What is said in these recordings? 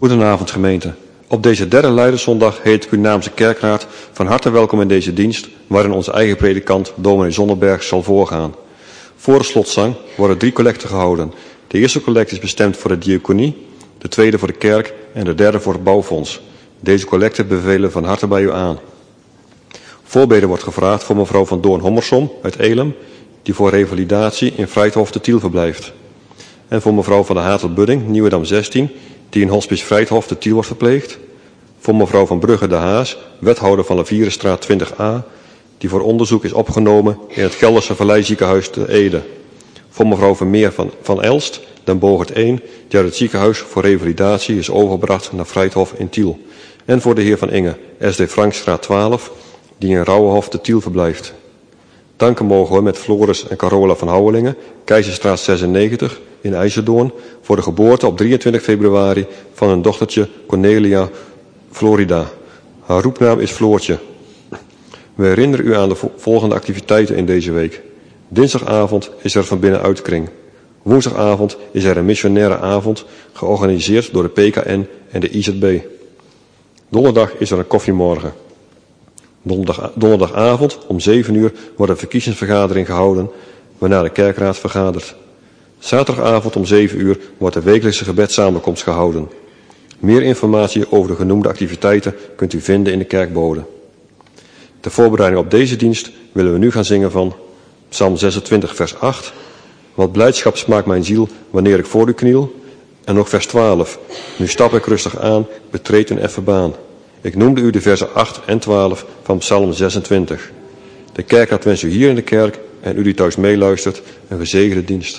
Goedenavond gemeente. Op deze derde Leiderszondag heet ik u namens de kerkraad van harte welkom in deze dienst, waarin onze eigen predikant, dominee Zonderberg, zal voorgaan. Voor de slotzang worden 3 collecten gehouden. De eerste collecte is bestemd voor de diaconie, de tweede voor de kerk en de derde voor het bouwfonds. Deze collecten bevelen van harte bij u aan. Voorbeden wordt gevraagd voor mevrouw van Doorn-Hommersom uit Elim, die voor revalidatie in Vrijthof te Tiel verblijft. En voor mevrouw van de Hatel-Budding, Nieuwedam 16, die in Hospice Vrijthof te Tiel wordt verpleegd. Voor mevrouw van Brugge de Haas, wethouder van de Vierenstraat 20a, die voor onderzoek is opgenomen in het Gelderse Valleiziekenhuis te Ede. Voor mevrouw Vermeer van Elst, Den Bogert 1, die uit het ziekenhuis voor revalidatie is overgebracht naar Vrijthof in Tiel. En voor de heer Van Inge, SD Frankstraat 12, die in Rauwenhof te Tiel verblijft. Danken mogen we met Floris en Carola van Houwelingen, Keizerstraat 96 in IJzerdoorn, voor de geboorte op 23 februari van hun dochtertje Cornelia Florida. Haar roepnaam is Floortje. We herinneren u aan de volgende activiteiten in deze week. Dinsdagavond is er van binnenuitkring. Woensdagavond is er een missionaire avond, georganiseerd door de PKN en de IZB. Donderdag is er een koffiemorgen. Donderdagavond om 7 uur wordt een verkiezingsvergadering gehouden, waarna de kerkraad vergadert. Zaterdagavond om 7 uur wordt de wekelijkse gebedssamenkomst gehouden. Meer informatie over de genoemde activiteiten kunt u vinden in de kerkbode. Ter voorbereiding op deze dienst willen we nu gaan zingen van Psalm 26 vers 8. Wat blijdschap smaakt mijn ziel wanneer ik voor u kniel. En nog vers 12. Nu stap ik rustig aan, betreed een effen baan. Ik noemde u de versen 8 en 12 van Psalm 26. De kerkraad wenst u hier in de kerk en u die thuis meeluistert een gezegende dienst.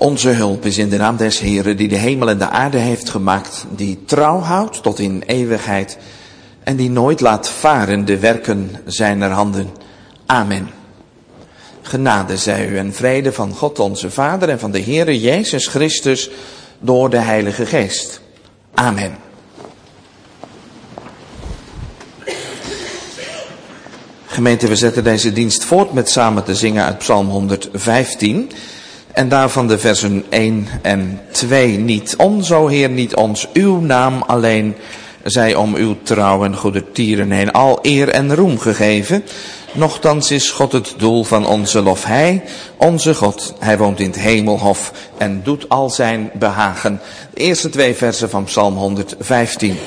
Onze hulp is in de naam des Heeren, die de hemel en de aarde heeft gemaakt, die trouw houdt tot in eeuwigheid en die nooit laat varen de werken zijner handen. Amen. Genade zij u en vrede van God onze Vader en van de Heere Jezus Christus door de Heilige Geest. Amen. Gemeente, we zetten deze dienst voort met samen te zingen uit Psalm 115. En daarvan de versen 1 en 2. Niet ons, o Heer, niet ons, uw naam alleen, zij om uw trouw en goede tieren heen al eer en roem gegeven. Nochtans is God het doel van onze lof. Hij, onze God, hij woont in het hemelhof en doet al zijn behagen. De eerste 2 versen van Psalm 115.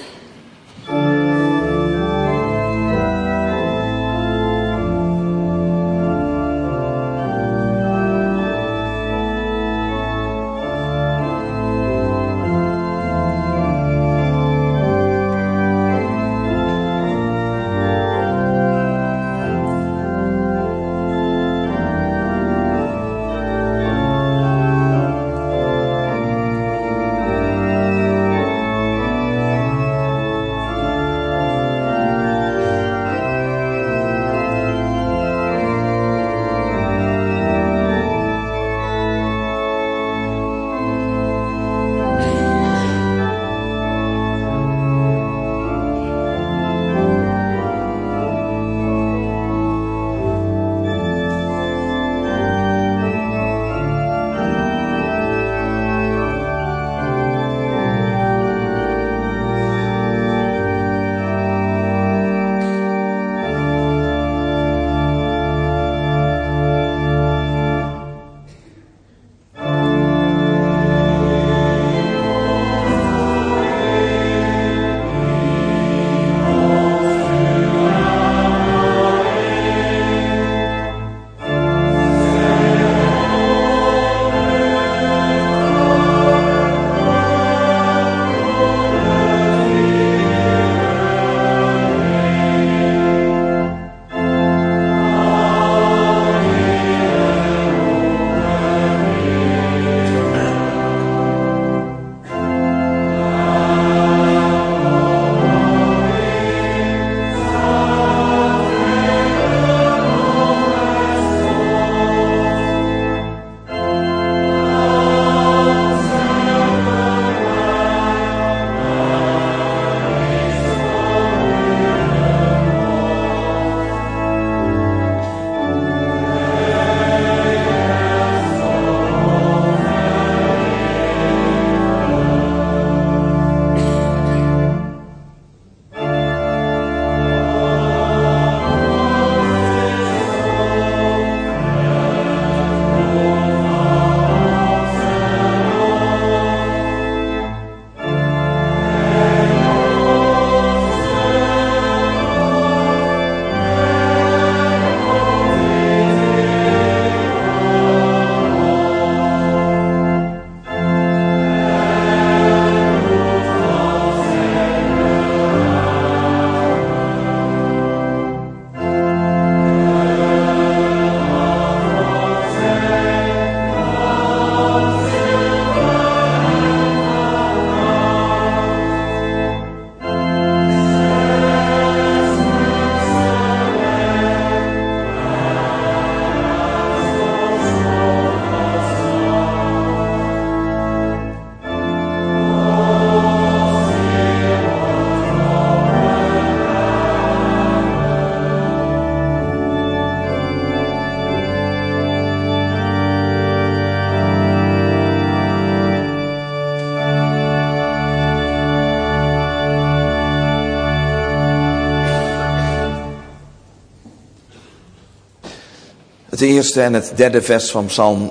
Het eerste en het derde vers van Psalm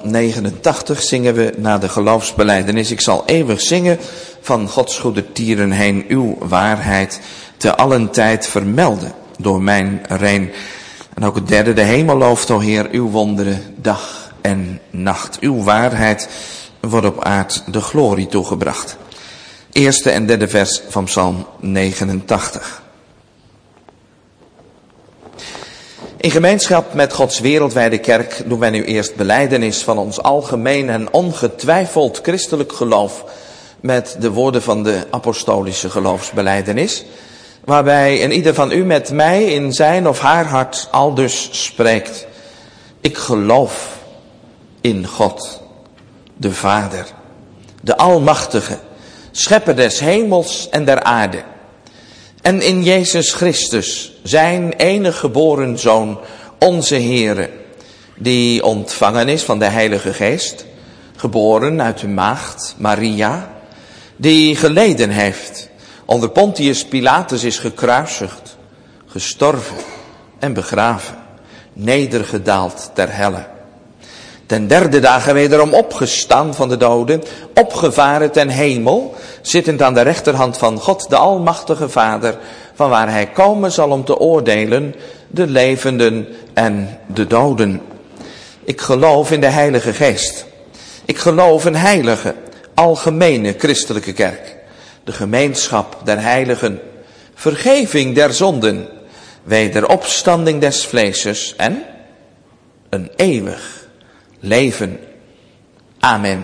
89 zingen we na de geloofsbelijdenis. Ik zal eeuwig zingen van Gods goede tieren heen, uw waarheid te allen tijd vermelden door mijn rein. En ook het derde, de hemel looft, o Heer, uw wonderen dag en nacht. Uw waarheid wordt op aard de glorie toegebracht. Eerste en derde vers van Psalm 89. In gemeenschap met Gods wereldwijde kerk doen wij nu eerst belijdenis van ons algemeen en ongetwijfeld christelijk geloof met de woorden van de apostolische geloofsbelijdenis, waarbij een ieder van u met mij in zijn of haar hart aldus spreekt: ik geloof in God, de Vader, de Almachtige, schepper des hemels en der aarde, en in Jezus Christus, zijn enige geboren Zoon, onze Heere, die ontvangen is van de Heilige Geest, geboren uit de maagd Maria, die geleden heeft, onder Pontius Pilatus is gekruisigd, gestorven en begraven, nedergedaald ter helle. Ten derde dagen wederom opgestaan van de doden, opgevaren ten hemel, zittend aan de rechterhand van God, de Almachtige Vader, van waar hij komen zal om te oordelen de levenden en de doden. Ik geloof in de Heilige Geest. Ik geloof een heilige, algemene christelijke kerk, de gemeenschap der heiligen, vergeving der zonden, wederopstanding des vleeses en een eeuwig leven. Amen.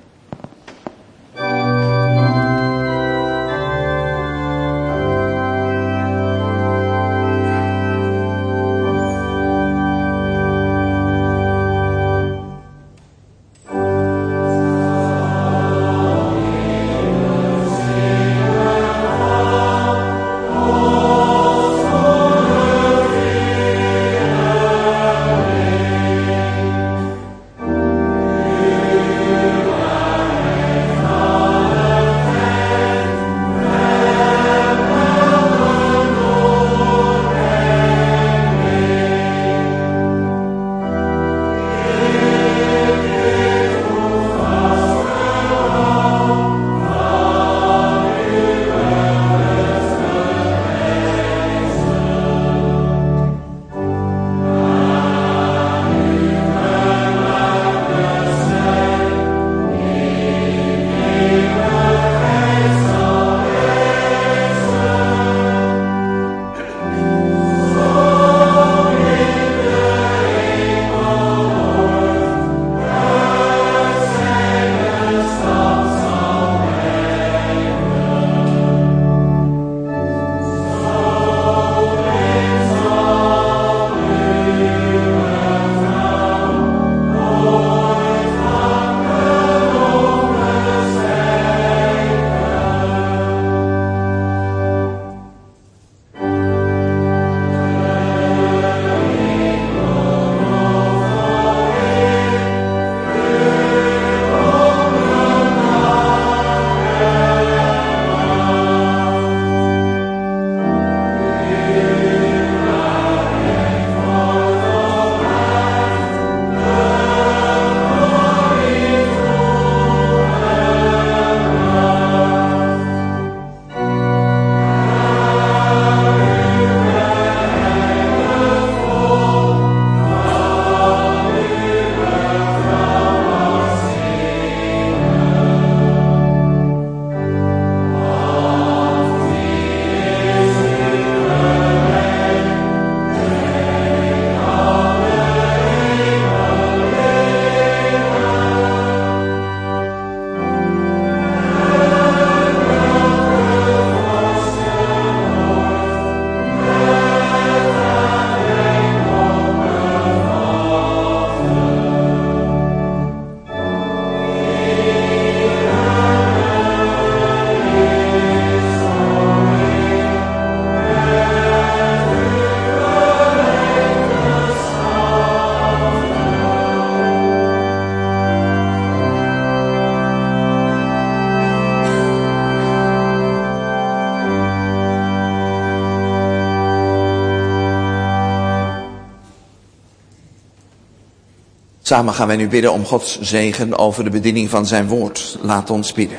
Samen gaan wij nu bidden om Gods zegen over de bediening van zijn woord. Laat ons bidden.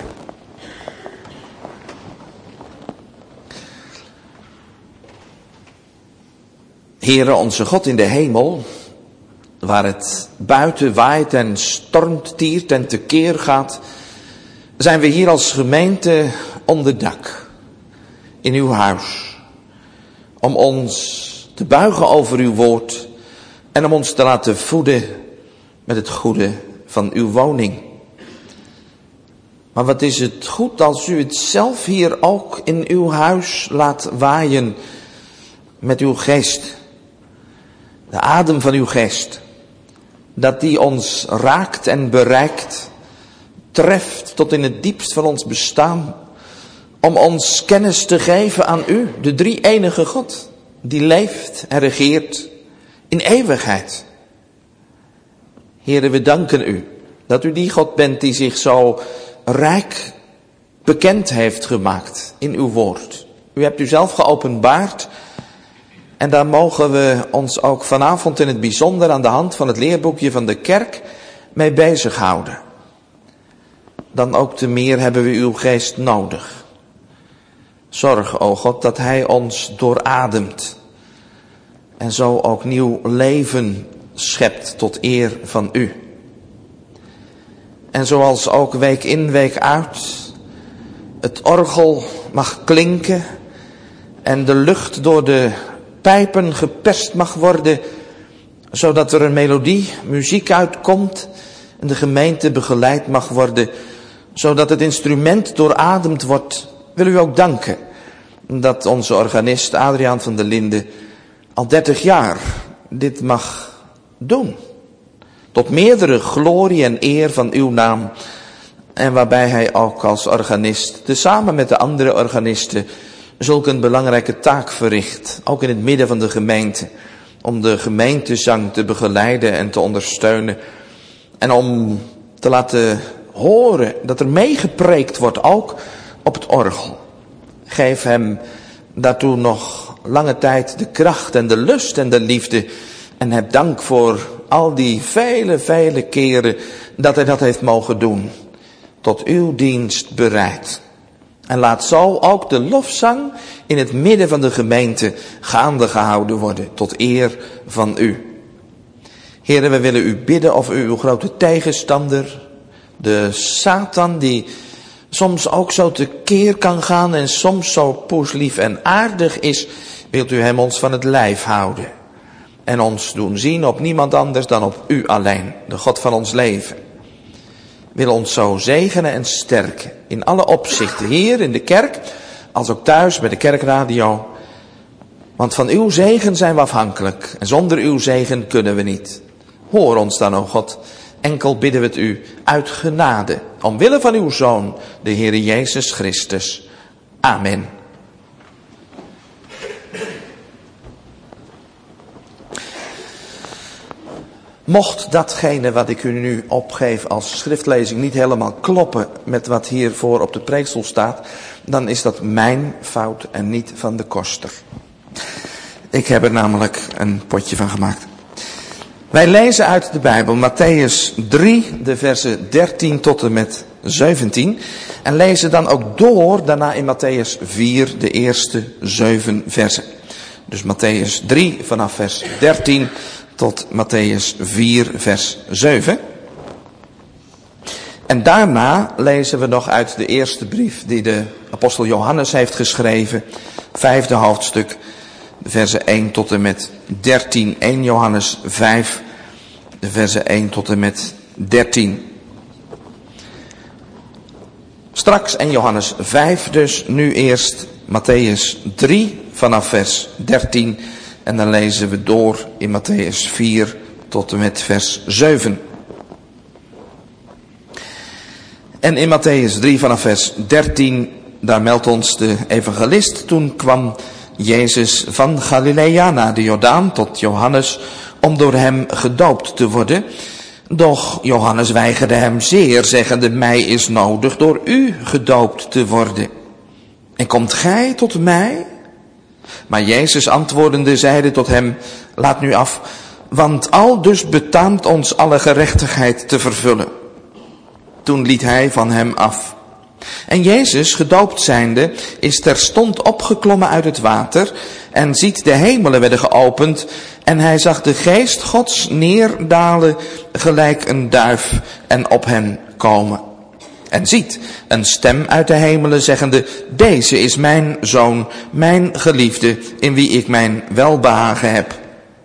Heere onze God in de hemel, waar het buiten waait en stormt, tiert en tekeer gaat, zijn we hier als gemeente onder dak, in uw huis, om ons te buigen over uw woord En om ons te laten voeden met het goede van uw woning. Maar wat is het goed als u het zelf hier ook in uw huis laat waaien met uw geest. De adem van uw geest. Dat die ons raakt en bereikt. Treft tot in het diepst van ons bestaan. Om ons kennis te geven aan u, de drie enige God. Die leeft en regeert in eeuwigheid. Heere, we danken u dat u die God bent die zich zo rijk bekend heeft gemaakt in uw woord. U hebt u zelf geopenbaard en daar mogen we ons ook vanavond in het bijzonder aan de hand van het leerboekje van de kerk mee bezighouden. Dan ook te meer hebben we uw geest nodig. Zorg, o God, dat hij ons doorademt en zo ook nieuw leven schept tot eer van u. En zoals ook week in, week uit het orgel mag klinken en de lucht door de pijpen geperst mag worden, zodat er een melodie, muziek uitkomt en de gemeente begeleid mag worden, zodat het instrument doorademd wordt, wil u ook danken dat onze organist Adriaan van der Linden al 30 jaar dit mag doen. Tot meerdere glorie en eer van uw naam. En waarbij hij ook als organist, tezamen met de andere organisten, zulk een belangrijke taak verricht. Ook in het midden van de gemeente. Om de gemeentezang te begeleiden en te ondersteunen. En om te laten horen dat er meegepreekt wordt, ook op het orgel. Geef hem daartoe nog lange tijd de kracht en de lust en de liefde. En heb dank voor al die vele keren dat hij dat heeft mogen doen. Tot uw dienst bereid. En laat zo ook de lofzang in het midden van de gemeente gaande gehouden worden. Tot eer van u. Heren, we willen u bidden of u uw grote tegenstander, de Satan, die soms ook zo tekeer kan gaan en soms zo poeslief en aardig is, wilt u hem ons van het lijf houden. En ons doen zien op niemand anders dan op u alleen, de God van ons leven. Wil ons zo zegenen en sterken in alle opzichten, hier in de kerk, als ook thuis bij de kerkradio. Want van uw zegen zijn we afhankelijk en zonder uw zegen kunnen we niet. Hoor ons dan, o God, enkel bidden we het u uit genade, omwille van uw Zoon, de Heere Jezus Christus. Amen. Mocht datgene wat ik u nu opgeef als schriftlezing niet helemaal kloppen met wat hiervoor op de preekstoel staat, dan is dat mijn fout en niet van de koster. Ik heb er namelijk een potje van gemaakt. Wij lezen uit de Bijbel Mattheüs 3, de versen 13 tot en met 17. En lezen dan ook door daarna in Mattheüs 4, de eerste 7 versen. Dus Mattheüs 3 vanaf vers 13 tot Mattheüs 4 vers 7. En daarna lezen we nog uit de eerste brief die de apostel Johannes heeft geschreven. 5e hoofdstuk, de versen 1 tot en met 13. 1 Johannes 5, de versen 1 tot en met 13. Straks 1 Johannes 5 dus, nu eerst Mattheüs 3 vanaf vers 13. En dan lezen we door in Mattheüs 4 tot en met vers 7. En in Mattheüs 3 vanaf vers 13, daar meldt ons de evangelist: toen kwam Jezus van Galilea naar de Jordaan tot Johannes om door hem gedoopt te worden. Doch Johannes weigerde hem zeer, zeggende: mij is nodig door u gedoopt te worden. En komt gij tot mij? Maar Jezus antwoordende zeide tot hem: laat nu af, want aldus betaamt ons alle gerechtigheid te vervullen. Toen liet hij van hem af. En Jezus, gedoopt zijnde, is terstond opgeklommen uit het water en ziet de hemelen werden geopend en hij zag de geest Gods neerdalen gelijk een duif en op hen komen. En ziet een stem uit de hemelen zeggende: deze is mijn zoon, mijn geliefde, in wie ik mijn welbehagen heb.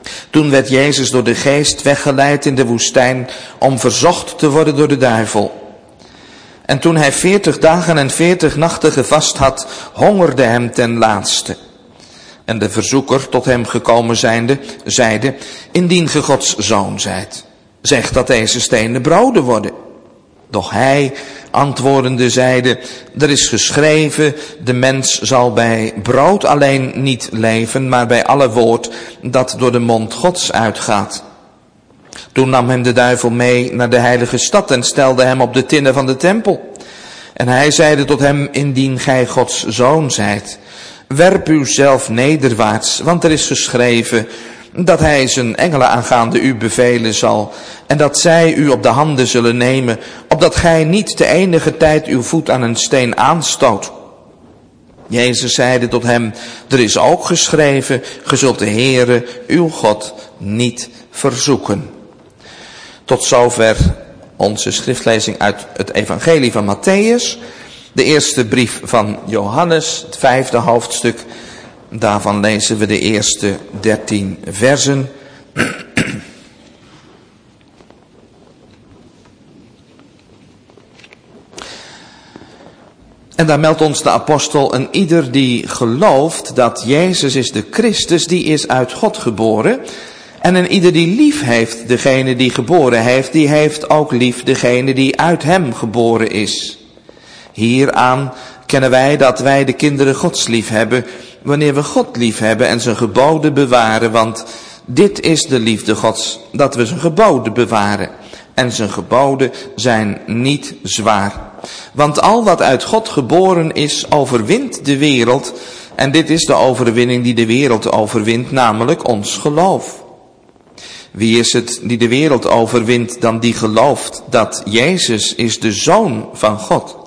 Toen werd Jezus door de geest weggeleid in de woestijn om verzocht te worden door de duivel. En toen hij 40 dagen en 40 nachten gevast had, hongerde hem ten laatste. En de verzoeker, tot hem gekomen zijnde, zeide: indien ge Gods zoon zijt, zeg dat deze stenen broden worden. Doch hij, antwoordende, zeide: er is geschreven, de mens zal bij brood alleen niet leven, maar bij alle woord dat door de mond Gods uitgaat. Toen nam hem de duivel mee naar de heilige stad en stelde hem op de tinnen van de tempel. En hij zeide tot hem: indien gij Gods zoon zijt, werp u zelf nederwaarts, want er is geschreven dat hij zijn engelen aangaande u bevelen zal, en dat zij u op de handen zullen nemen, opdat gij niet te enige tijd uw voet aan een steen aanstoot. Jezus zeide tot hem: er is ook geschreven, ge zult de Heere, uw God, niet verzoeken. Tot zover onze schriftlezing uit het evangelie van Mattheüs, de eerste brief van Johannes, het 5e hoofdstuk. Daarvan lezen we de eerste 13 versen. En daar meldt ons de apostel: en ieder die gelooft dat Jezus is de Christus, die is uit God geboren. En een ieder die lief heeft degene die geboren heeft, die heeft ook lief degene die uit hem geboren is. Hieraan kennen wij dat wij de kinderen Gods lief hebben, wanneer we God lief hebben en zijn geboden bewaren. Want dit is de liefde Gods, dat we zijn geboden bewaren. En zijn geboden zijn niet zwaar. Want al wat uit God geboren is, overwint de wereld. En dit is de overwinning die de wereld overwint, namelijk ons geloof. Wie is het die de wereld overwint dan die gelooft dat Jezus is de Zoon van God?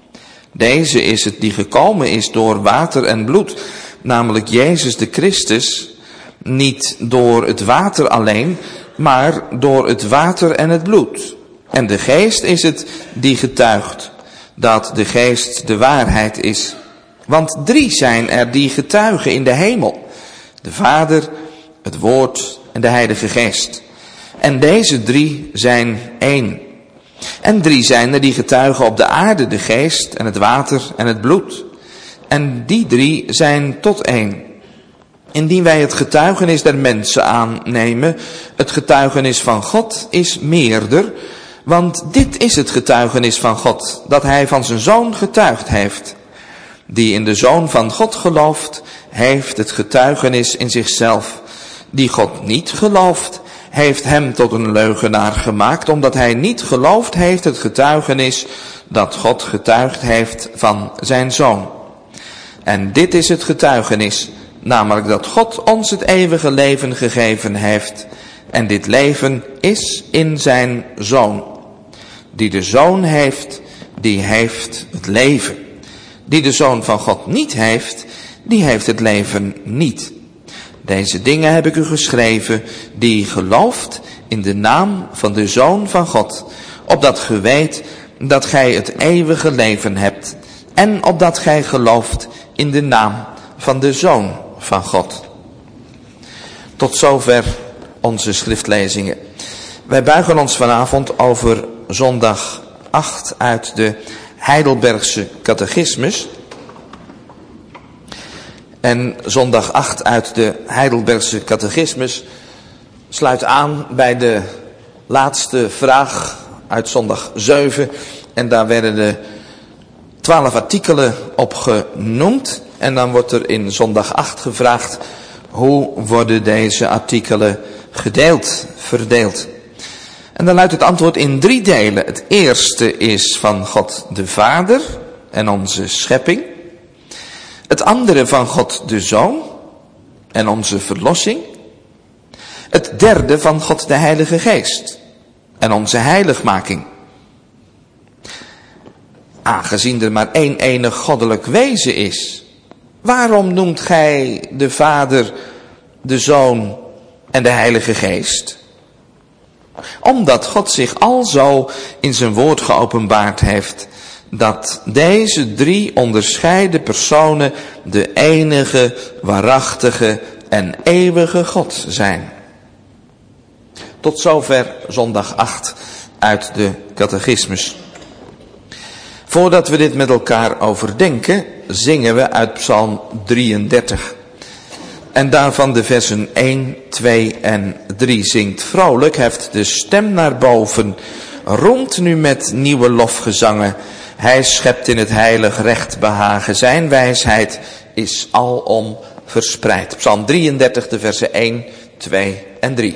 Deze is het die gekomen is door water en bloed, namelijk Jezus de Christus, niet door het water alleen, maar door het water en het bloed. En de Geest is het die getuigt dat de Geest de waarheid is. Want 3 zijn er die getuigen in de hemel: de Vader, het Woord en de Heilige Geest. En deze 3 zijn één. En 3 zijn er die getuigen op de aarde: de Geest en het water en het bloed. En die 3 zijn tot één. Indien wij het getuigenis der mensen aannemen, het getuigenis van God is meerder. Want dit is het getuigenis van God, dat hij van zijn Zoon getuigd heeft. Die in de Zoon van God gelooft, heeft het getuigenis in zichzelf. Die God niet gelooft, heeft hem tot een leugenaar gemaakt, omdat hij niet geloofd heeft het getuigenis dat God getuigd heeft van zijn Zoon. En dit is het getuigenis, namelijk dat God ons het eeuwige leven gegeven heeft. En dit leven is in zijn Zoon. Die de Zoon heeft, die heeft het leven. Die de Zoon van God niet heeft, die heeft het leven niet. Deze dingen heb ik u geschreven, die gelooft in de naam van de Zoon van God, opdat ge weet dat gij het eeuwige leven hebt, en opdat gij gelooft in de naam van de Zoon van God. Tot zover onze schriftlezingen. Wij buigen ons vanavond over zondag 8 uit de Heidelbergse catechismus. En zondag 8 uit de Heidelbergse catechismus sluit aan bij de laatste vraag uit zondag 7. En daar werden de 12 artikelen op genoemd. En dan wordt er in zondag 8 gevraagd: hoe worden deze artikelen verdeeld? En dan luidt het antwoord in 3 delen. Het eerste is van God de Vader en onze schepping. Het andere van God de Zoon en onze verlossing. Het derde van God de Heilige Geest en onze heiligmaking. Aangezien er maar één enig goddelijk wezen is, waarom noemt gij de Vader, de Zoon en de Heilige Geest? Omdat God zich alzo in zijn woord geopenbaard heeft, dat deze 3 onderscheiden personen de enige, waarachtige en eeuwige God zijn. Tot zover zondag 8 uit de catechismus. Voordat we dit met elkaar overdenken, zingen we uit Psalm 33. En daarvan de versen 1, 2 en 3. Zingt vrolijk, heft de stem naar boven, roemt nu met nieuwe lofgezangen. Hij schept in het heilig recht behagen, zijn wijsheid is alom verspreid. Psalm 33, de versen 1, 2 en 3.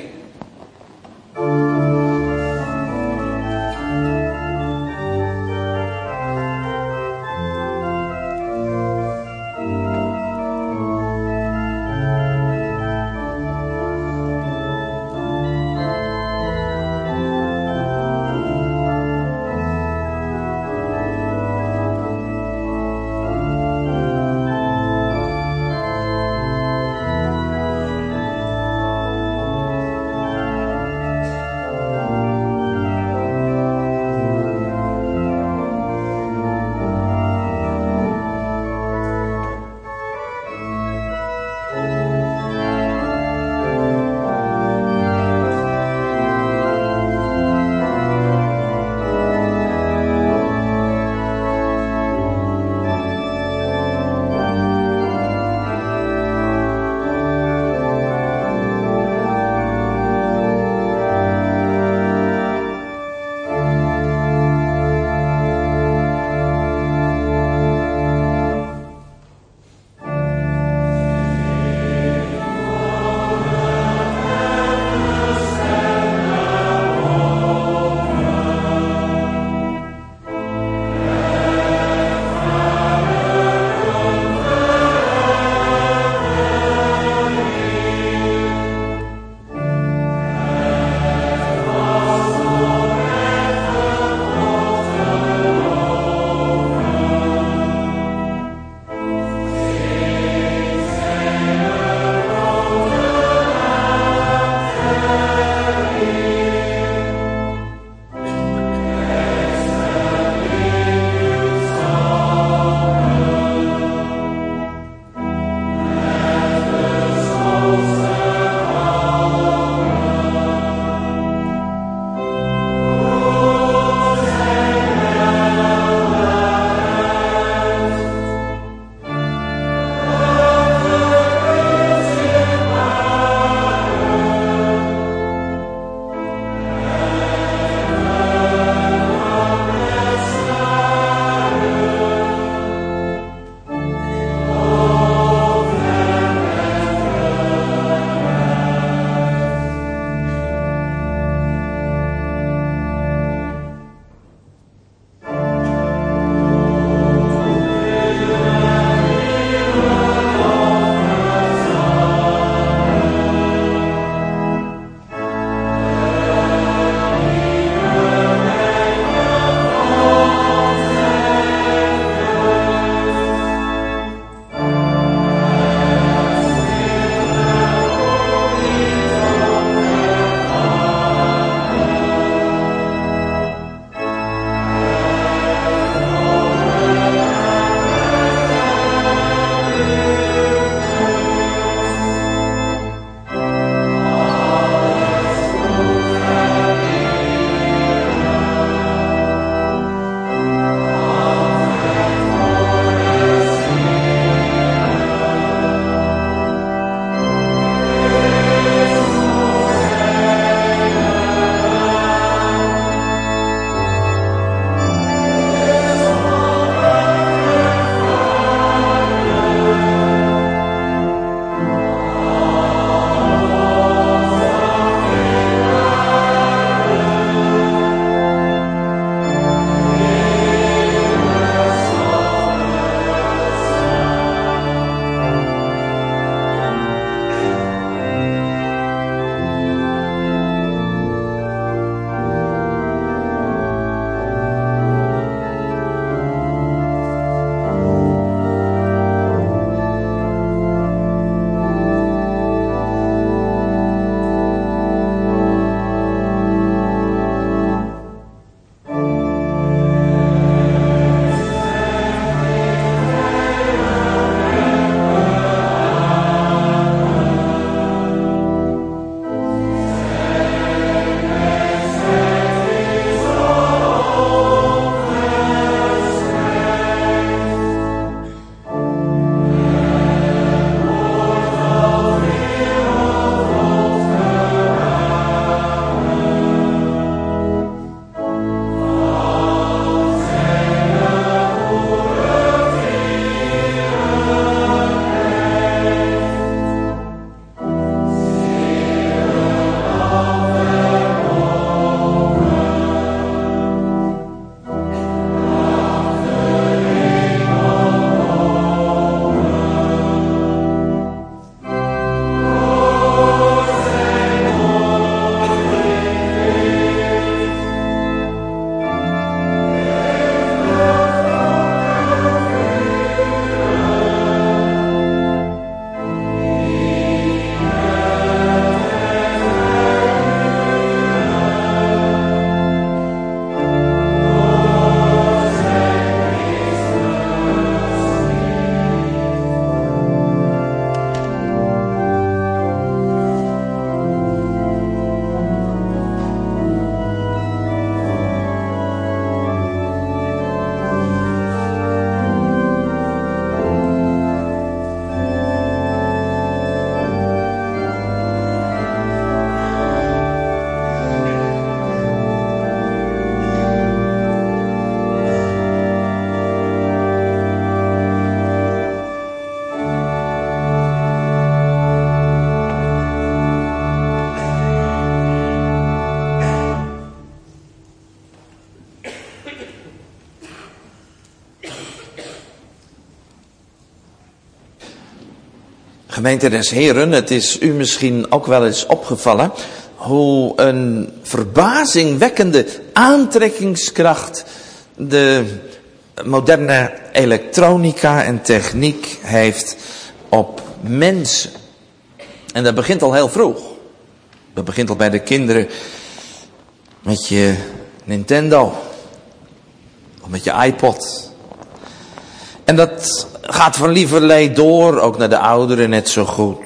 Gemeente des Heren, het is u misschien ook wel eens opgevallen hoe een verbazingwekkende aantrekkingskracht de moderne elektronica en techniek heeft op mensen. En dat begint al heel vroeg. Dat begint al bij de kinderen met je Nintendo of met je iPod. En dat gaat van lieverlee door, ook naar de ouderen net zo goed.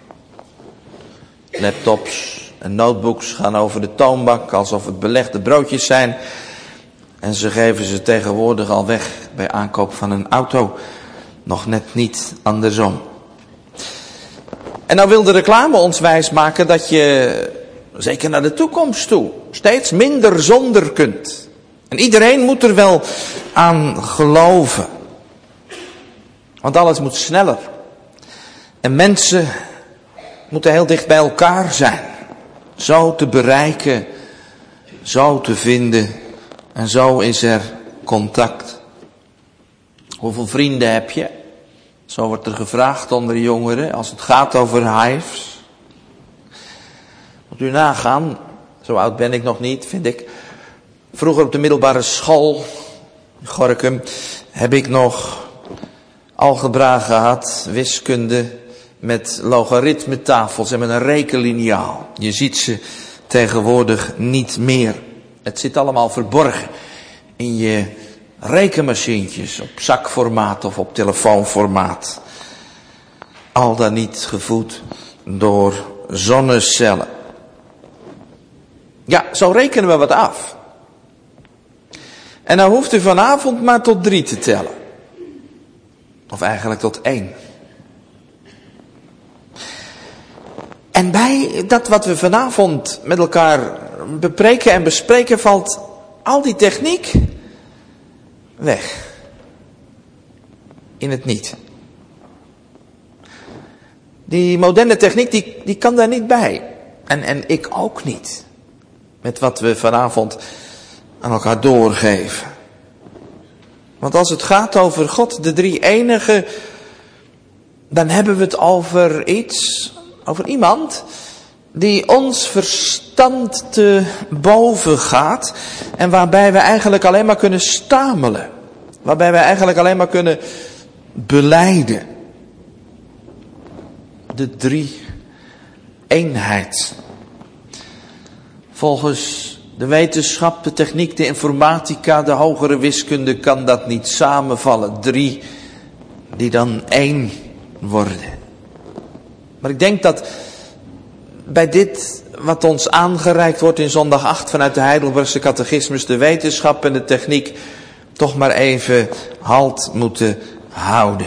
Laptops en notebooks gaan over de toonbank alsof het belegde broodjes zijn. En ze geven ze tegenwoordig al weg bij aankoop van een auto. Nog net niet andersom. En nou wil de reclame ons wijsmaken dat je, zeker naar de toekomst toe, steeds minder zonder kunt. En iedereen moet er wel aan geloven. Want alles moet sneller. En mensen moeten heel dicht bij elkaar zijn. Zo te bereiken, zo te vinden. En zo is er contact. Hoeveel vrienden heb je? Zo wordt er gevraagd onder jongeren als het gaat over hives. Moet u nagaan, zo oud ben ik nog niet, vind ik. Vroeger op de middelbare school in Gorinchem heb ik nog algebra gehad, wiskunde met logaritmetafels en met een rekenliniaal. Je ziet ze tegenwoordig niet meer. Het zit allemaal verborgen in je rekenmachientjes op zakformaat of op telefoonformaat. Al dan niet gevoed door zonnecellen. Ja, zo rekenen we wat af. En nou hoeft u vanavond maar tot 3 te tellen. Of eigenlijk tot 1. En bij dat wat we vanavond met elkaar bepreken en bespreken valt al die techniek weg. In het niet. Die moderne techniek die kan daar niet bij. En ik ook niet. Met wat we vanavond aan elkaar doorgeven. Want als het gaat over God, de drie-enige, dan hebben we het over iets, over iemand die ons verstand te boven gaat en waarbij we eigenlijk alleen maar kunnen stamelen. Waarbij we eigenlijk alleen maar kunnen belijden. De drie-eenheid. Volgens de wetenschap, de techniek, de informatica, de hogere wiskunde kan dat niet samenvallen. 3 die dan 1 worden. Maar ik denk dat bij dit wat ons aangereikt wordt in zondag 8 vanuit de Heidelbergse catechismus, de wetenschap en de techniek toch maar even halt moeten houden.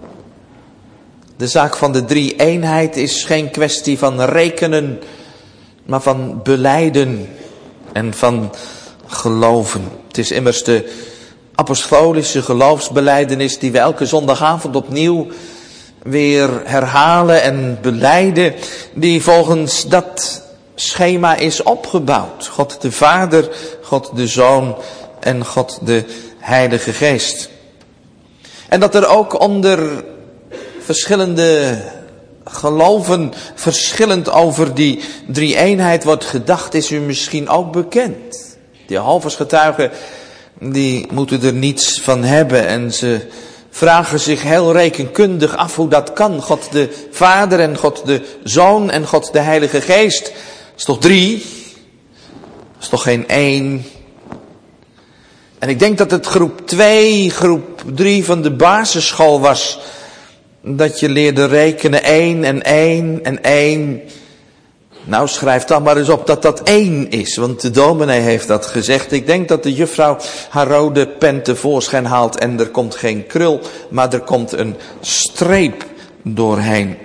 De zaak van de drie-eenheid is geen kwestie van rekenen, maar van belijden en van geloven. Het is immers de apostolische geloofsbelijdenis die we elke zondagavond opnieuw weer herhalen en belijden, die volgens dat schema is opgebouwd. God de Vader, God de Zoon en God de Heilige Geest. En dat er ook onder verschillende geloven verschillend over die drie-eenheid wordt gedacht, is u misschien ook bekend. De Jehovah's getuigen, die moeten er niets van hebben en ze vragen zich heel rekenkundig af hoe dat kan. God de Vader en God de Zoon en God de Heilige Geest. Is toch 3? Is toch geen 1? En ik denk dat het groep 2, groep 3 van de basisschool was. Dat je leerde rekenen 1 en 1 en 1. Nou, schrijf dan maar eens op dat dat 1 is. Want de dominee heeft dat gezegd. Ik denk dat de juffrouw haar rode pen tevoorschijn haalt. En er komt geen krul, maar er komt een streep doorheen.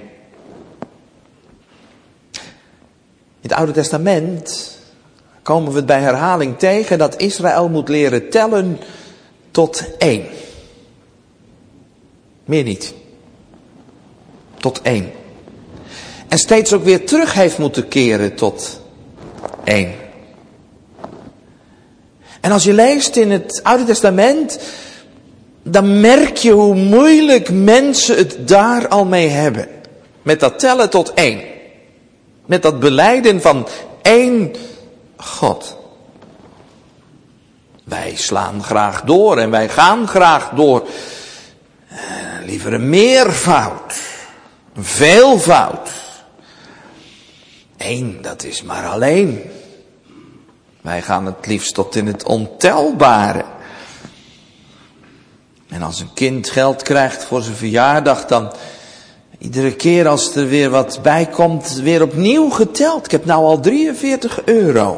In het Oude Testament komen we het bij herhaling tegen dat Israël moet leren tellen tot 1. Meer niet. Tot 1. En steeds ook weer terug heeft moeten keren tot 1. En als je leest in het Oude Testament, dan merk je hoe moeilijk mensen het daar al mee hebben. Met dat tellen tot één. Met dat belijden van één God. Wij slaan graag door en wij gaan graag door. Liever een meervoud. Een veelvoud. Eén, dat is maar alleen. Wij gaan het liefst tot in het ontelbare. En als een kind geld krijgt voor zijn verjaardag, dan iedere keer als er weer wat bij komt, weer opnieuw geteld. Ik heb nou al €43.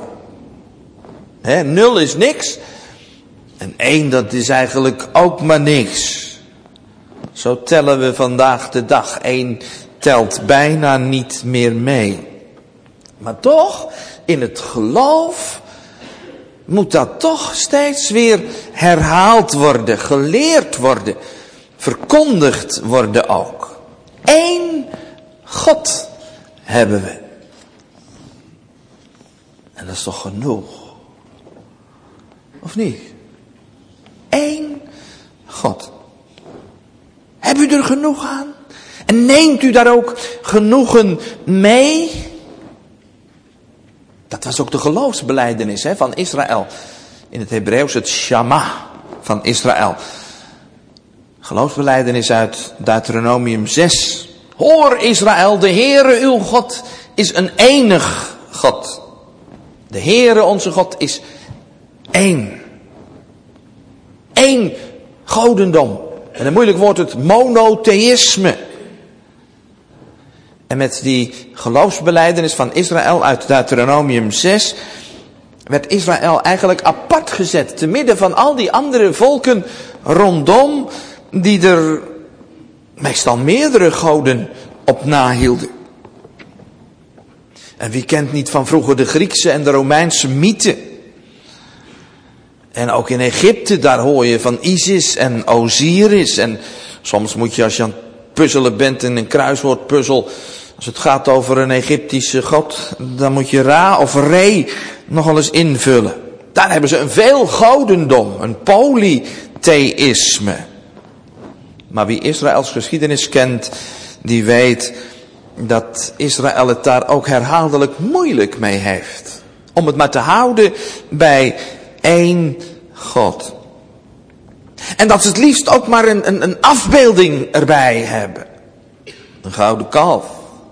0 is niks. En 1, dat is eigenlijk ook maar niks. Zo tellen we vandaag de dag. 1 telt bijna niet meer mee. Maar toch, in het geloof moet dat toch steeds weer herhaald worden, geleerd worden, verkondigd worden ook. 1 God hebben we. En dat is toch genoeg? Of niet? 1 God. Hebt u er genoeg aan? En neemt u daar ook genoegen mee? Dat was ook de geloofsbelijdenis van Israël. In het Hebreeuws het Shama van Israël. Geloofsbelijdenis uit Deuteronomium 6. Hoor Israël, de Heere uw God is een enig God. De Heere onze God is één. Eén godendom. En een moeilijk woord, het monotheïsme. En met die geloofsbelijdenis van Israël uit Deuteronomium 6... werd Israël eigenlijk apart gezet. Te midden van al die andere volken rondom, die er meestal meerdere goden op nahielden. En wie kent niet van vroeger de Griekse en de Romeinse mythen? En ook in Egypte, daar hoor je van Isis en Osiris. En soms moet je, als je aan het puzzelen bent in een kruiswoordpuzzel, als het gaat over een Egyptische god, dan moet je Ra of Re nogal eens invullen. Daar hebben ze een veelgodendom, een polytheïsme. Maar wie Israëls geschiedenis kent, die weet dat Israël het daar ook herhaaldelijk moeilijk mee heeft. Om het maar te houden bij één God. En dat ze het liefst ook maar een afbeelding erbij hebben. Een gouden kalf.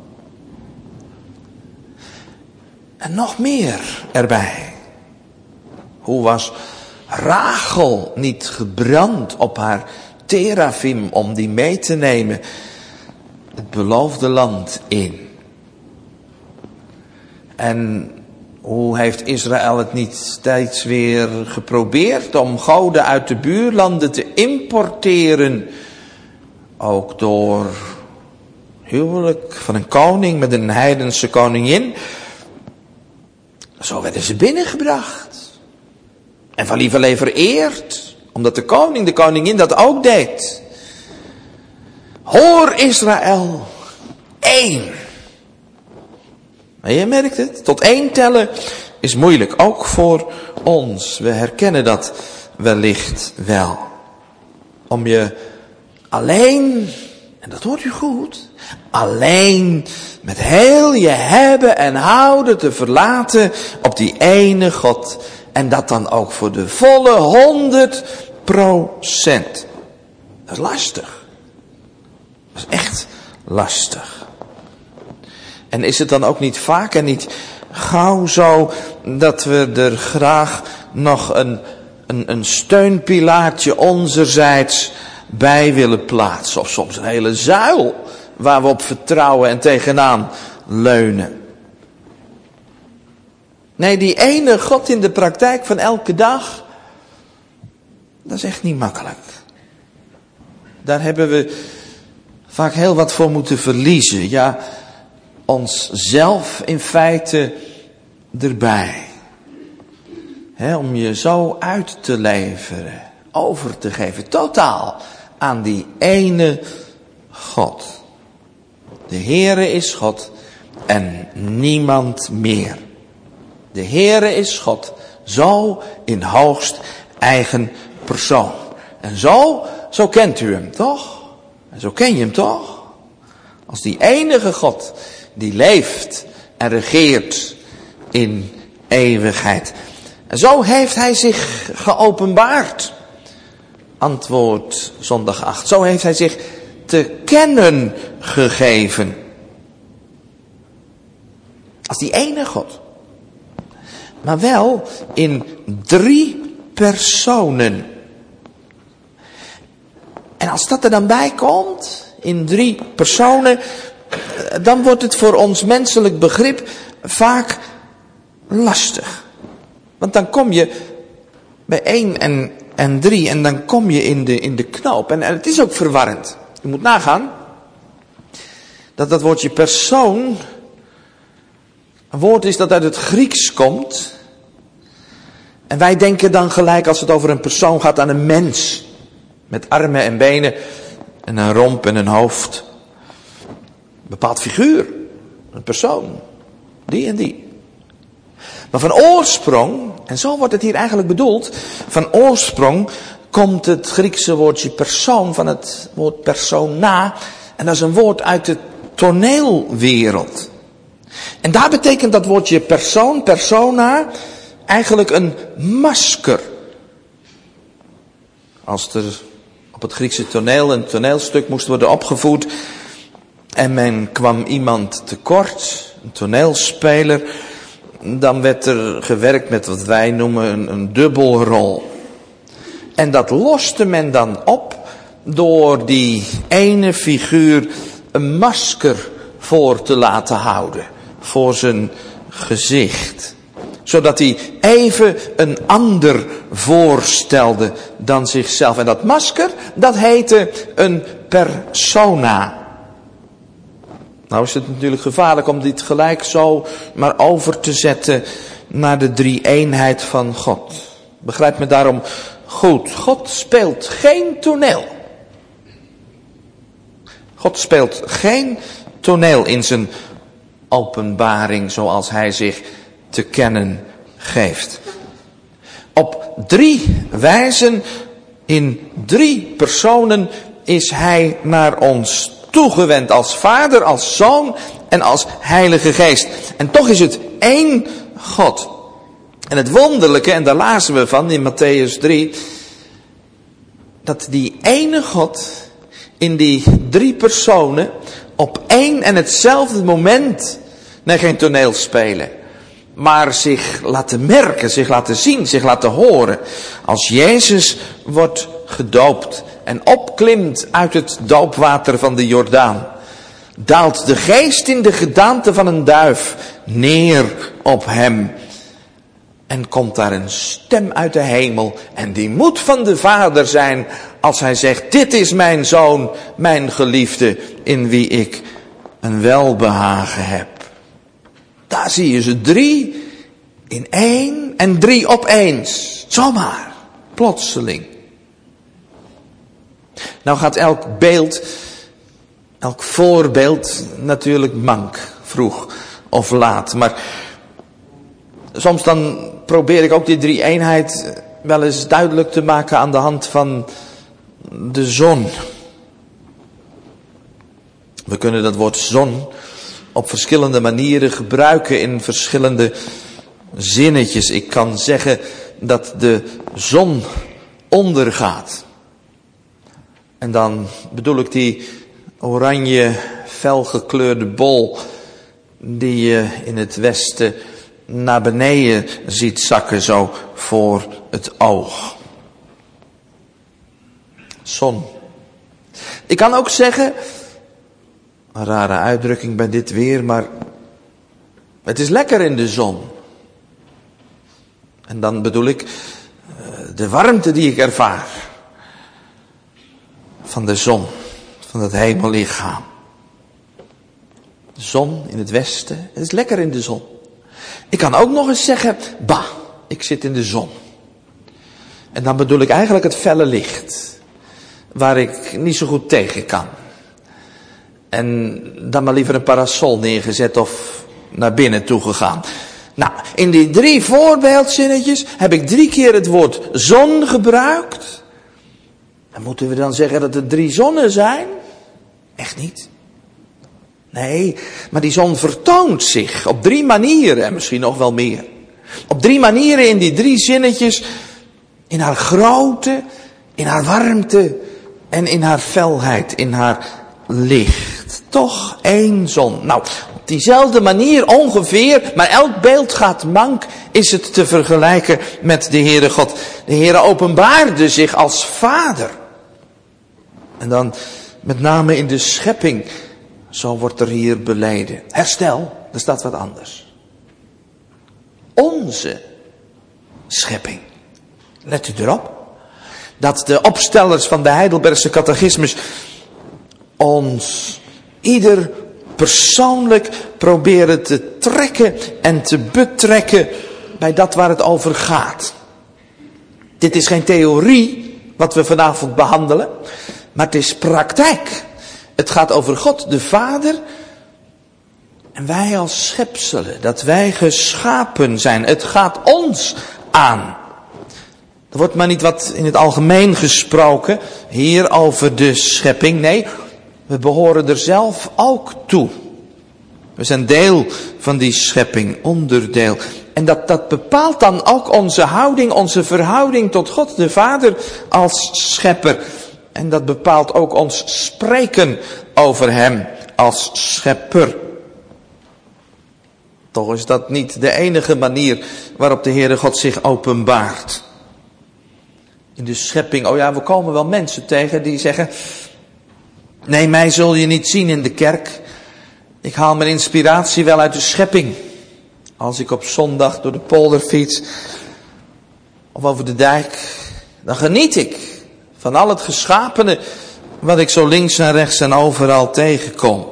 En nog meer erbij. Hoe was Rachel niet gebrand op haar terafim om die mee te nemen het beloofde land in? En hoe heeft Israël het niet steeds weer geprobeerd om goden uit de buurlanden te importeren? Ook door huwelijk van een koning met een heidense koningin. Zo werden ze binnengebracht. En van lieverlee vereerd. Omdat de koning, de koningin dat ook deed. Hoor Israël, één. Maar je merkt het, tot 1 tellen is moeilijk. Ook voor ons. We herkennen dat wellicht wel. Om je alleen, en dat hoort u goed, alleen met heel je hebben en houden te verlaten op die ene God. En dat dan ook voor de volle 100%. Dat is lastig. Dat is echt lastig. En is het dan ook niet vaak en niet gauw zo dat we er graag nog een steunpilaartje onzerzijds bij willen plaatsen? Of soms een hele zuil waar we op vertrouwen en tegenaan leunen. Nee, die ene God in de praktijk van elke dag, dat is echt niet makkelijk. Daar hebben we vaak heel wat voor moeten verliezen. Ja, onszelf in feite erbij. Om je zo uit te leveren, over te geven, totaal aan die ene God. De Heere is God en niemand meer. De Heere is God, zo in hoogst eigen persoon. En zo kent u hem toch? En zo ken je hem toch? Als die enige God die leeft en regeert in eeuwigheid. En zo heeft hij zich geopenbaard. Antwoord zondag 8. Zo heeft hij zich te kennen gegeven. Als die ene God. Maar wel in 3 personen. En als dat er dan bij komt, in 3 personen, dan wordt het voor ons menselijk begrip vaak lastig. Want dan kom je bij 1 en 3 en dan kom je in de knoop. En het is ook verwarrend. Je moet nagaan dat woordje persoon een woord is dat uit het Grieks komt. En wij denken dan gelijk, als het over een persoon gaat, aan een mens. Met armen en benen en een romp en een hoofd. Een bepaald figuur. Een persoon. Die en die. Maar van oorsprong, en zo wordt het hier eigenlijk bedoeld, van oorsprong komt het Griekse woordje persoon van het woord persona. En dat is een woord uit de toneelwereld. En daar betekent dat woordje persoon, persona, eigenlijk een masker. Als er op het Griekse toneel een toneelstuk moest worden opgevoerd en men kwam iemand tekort, een toneelspeler, dan werd er gewerkt met wat wij noemen een dubbelrol. En dat loste men dan op door die ene figuur een masker voor te laten houden. Voor zijn gezicht. Zodat hij even een ander voorstelde dan zichzelf. En dat masker, dat heette een persona. Nou is het natuurlijk gevaarlijk om dit gelijk zo maar over te zetten naar de drie-eenheid van God. Begrijp me daarom goed. God speelt geen toneel. God speelt geen toneel in zijn openbaring zoals hij zich te kennen geeft. Op 3 wijzen, in 3 personen is hij naar ons toegewend als Vader, als Zoon en als Heilige Geest. En toch is het één God. En het wonderlijke, en daar lazen we van in Mattheüs 3, dat die ene God in die 3 personen op één en hetzelfde moment, nee, geen toneel spelen, maar zich laten merken, zich laten zien, zich laten horen. Als Jezus wordt gedoopt en opklimt uit het doopwater van de Jordaan, daalt de geest in de gedaante van een duif neer op hem. En komt daar een stem uit de hemel. En die moet van de Vader zijn als hij zegt: dit is mijn Zoon, mijn geliefde, in wie ik een welbehagen heb. Daar zie je ze 3 in 1 en 3 opeens. Zomaar, plotseling. Nou gaat elk beeld, elk voorbeeld natuurlijk mank, vroeg of laat. Maar soms dan probeer ik ook die drie-eenheid wel eens duidelijk te maken aan de hand van de zon. We kunnen dat woord zon op verschillende manieren gebruiken in verschillende zinnetjes. Ik kan zeggen dat de zon ondergaat. En dan bedoel ik die oranje felgekleurde bol die je in het westen naar beneden ziet zakken, zo voor het oog. Zon. Ik kan ook zeggen, een rare uitdrukking bij dit weer, maar het is lekker in de zon. En dan bedoel ik de warmte die ik ervaar van de zon, van het hemellichaam. De zon in het westen, het is lekker in de zon. Ik kan ook nog eens zeggen, bah, ik zit in de zon. En dan bedoel ik eigenlijk het felle licht, waar ik niet zo goed tegen kan. En dan maar liever een parasol neergezet of naar binnen toe gegaan. Nou, in die 3 voorbeeldzinnetjes heb ik 3 keer het woord zon gebruikt. En moeten we dan zeggen dat er 3 zonnen zijn? Echt niet. Nee, maar die zon vertoont zich op 3 manieren en misschien nog wel meer. Op 3 manieren in die 3 zinnetjes. In haar grootte, in haar warmte en in haar felheid, in haar licht. Toch 1 zon. Nou, op diezelfde manier ongeveer, maar elk beeld gaat mank, is het te vergelijken met de Heere God. De Heere openbaarde zich als Vader. En dan met name in de schepping, zo wordt er hier beleden. Herstel, er staat wat anders. Onze schepping. Let u erop. Dat de opstellers van de Heidelbergse catechismus ons ieder persoonlijk proberen te trekken en te betrekken bij dat waar het over gaat. Dit is geen theorie wat we vanavond behandelen, maar het is praktijk. Het gaat over God de Vader en wij als schepselen, dat wij geschapen zijn. Het gaat ons aan. Er wordt maar niet wat in het algemeen gesproken hier over de schepping. Nee, we behoren er zelf ook toe. We zijn deel van die schepping, onderdeel. En dat bepaalt dan ook onze houding, onze verhouding tot God de Vader als schepper. En dat bepaalt ook ons spreken over hem als schepper. Toch is dat niet de enige manier waarop de Heere God zich openbaart. In de schepping, we komen wel mensen tegen die zeggen: nee, mij zul je niet zien in de kerk. Ik haal mijn inspiratie wel uit de schepping. Als ik op zondag door de polder fiets of over de dijk, dan geniet ik van al het geschapene wat ik zo links en rechts en overal tegenkom.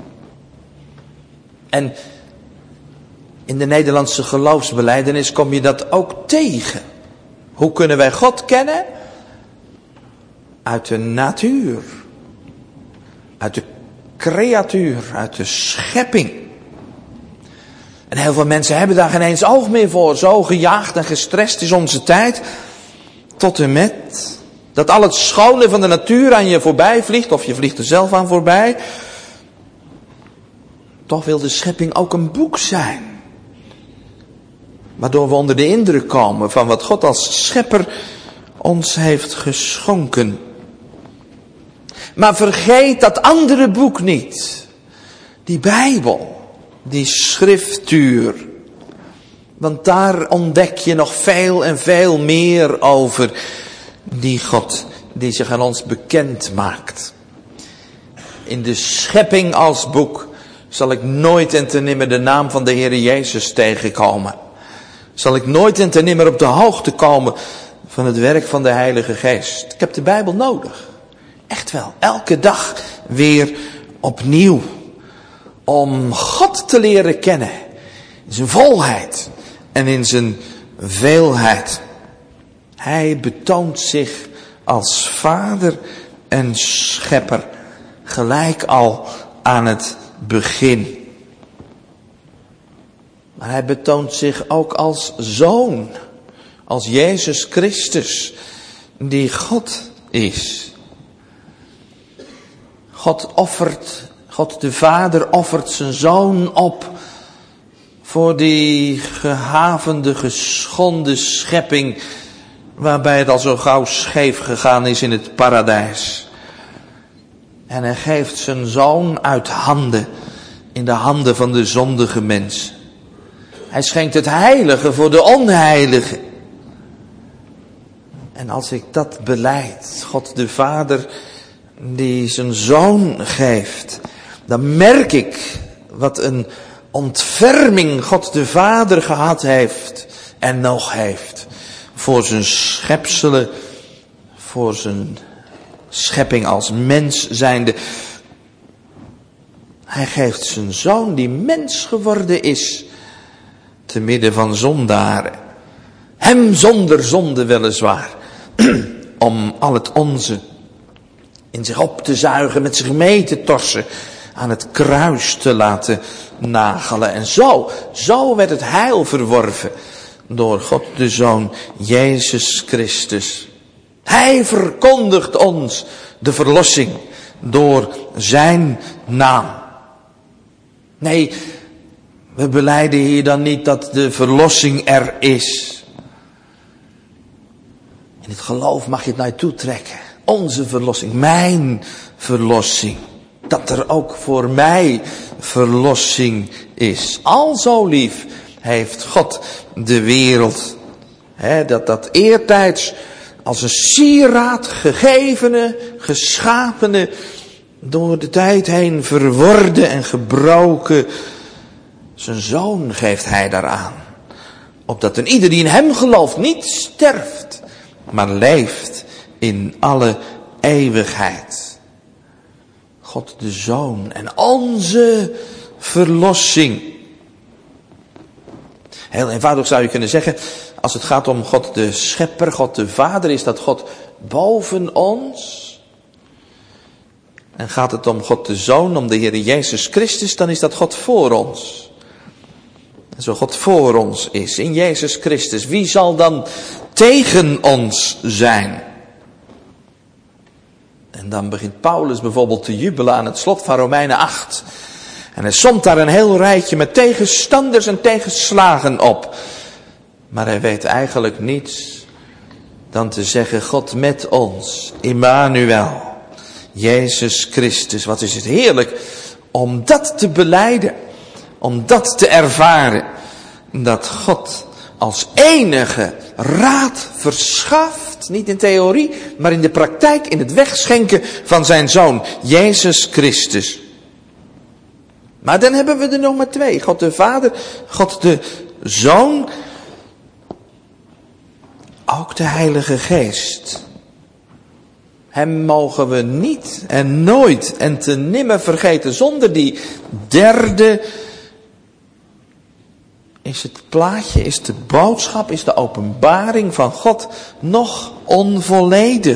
En in de Nederlandse geloofsbelijdenis kom je dat ook tegen. Hoe kunnen wij God kennen? Uit de natuur. Uit de creatuur. Uit de schepping. En heel veel mensen hebben daar geen eens oog meer voor. Zo gejaagd en gestrest is onze tijd. Tot en met dat al het schone van de natuur aan je voorbij vliegt. Of je vliegt er zelf aan voorbij. Toch wil de schepping ook een boek zijn. Waardoor we onder de indruk komen van wat God als schepper ons heeft geschonken. Maar vergeet dat andere boek niet. Die Bijbel. Die schriftuur. Want daar ontdek je nog veel en veel meer over die God die zich aan ons bekend maakt. In de schepping als boek zal ik nooit en te nimmer de naam van de Heere Jezus tegenkomen. Zal ik nooit en te nimmer op de hoogte komen van het werk van de Heilige Geest. Ik heb de Bijbel nodig. Echt wel. Elke dag weer opnieuw. Om God te leren kennen. In zijn volheid. En in zijn veelheid. Hij betoont zich als Vader en Schepper. Gelijk al aan het begin. Maar hij betoont zich ook als Zoon. Als Jezus Christus. Die God is. God de Vader offert zijn Zoon op. Voor die gehavende, geschonden schepping. Waarbij het al zo gauw scheef gegaan is in het paradijs. En hij geeft zijn Zoon uit handen. In de handen van de zondige mens. Hij schenkt het heilige voor de onheilige. En als ik dat belijd, God de Vader die zijn Zoon geeft, dan merk ik wat een ontferming God de Vader gehad heeft en nog heeft voor zijn schepselen, voor zijn schepping als mens zijnde. Hij geeft zijn Zoon die mens geworden is, te midden van zondaren. Hem zonder zonde weliswaar, om al het onze in zich op te zuigen, met zich mee te torsen, aan het kruis te laten nagelen. En zo werd het heil verworven door God de Zoon, Jezus Christus. Hij verkondigt ons de verlossing door zijn naam. Nee, we belijden hier dan niet dat de verlossing er is. In het geloof mag je het naar je toe trekken. Onze verlossing, mijn verlossing. Dat er ook voor mij verlossing is. Al zo lief heeft God de wereld. Dat eertijds als een sieraad gegevene, geschapene, door de tijd heen verworden en gebroken. Zijn zoon geeft hij daaraan. Opdat een ieder die in hem gelooft niet sterft, maar leeft in alle eeuwigheid. God de Zoon en onze verlossing. Heel eenvoudig zou je kunnen zeggen, als het gaat om God de Schepper, God de Vader, is dat God boven ons. En gaat het om God de Zoon, om de Heer Jezus Christus, dan is dat God voor ons. En zo God voor ons is, in Jezus Christus, wie zal dan tegen ons zijn? En dan begint Paulus bijvoorbeeld te jubelen aan het slot van Romeinen 8. En hij somt daar een heel rijtje met tegenstanders en tegenslagen op. Maar hij weet eigenlijk niets dan te zeggen, God met ons, Immanuel, Jezus Christus. Wat is het heerlijk om dat te belijden, om dat te ervaren. Dat God als enige raad verschaft, niet in theorie, maar in de praktijk, in het wegschenken van zijn Zoon, Jezus Christus. Maar dan hebben we er nog maar twee. God de Vader, God de Zoon, ook de Heilige Geest. Hem mogen we niet en nooit en te nimmer vergeten. Zonder die derde is het plaatje, is de boodschap, is de openbaring van God nog onvolledig.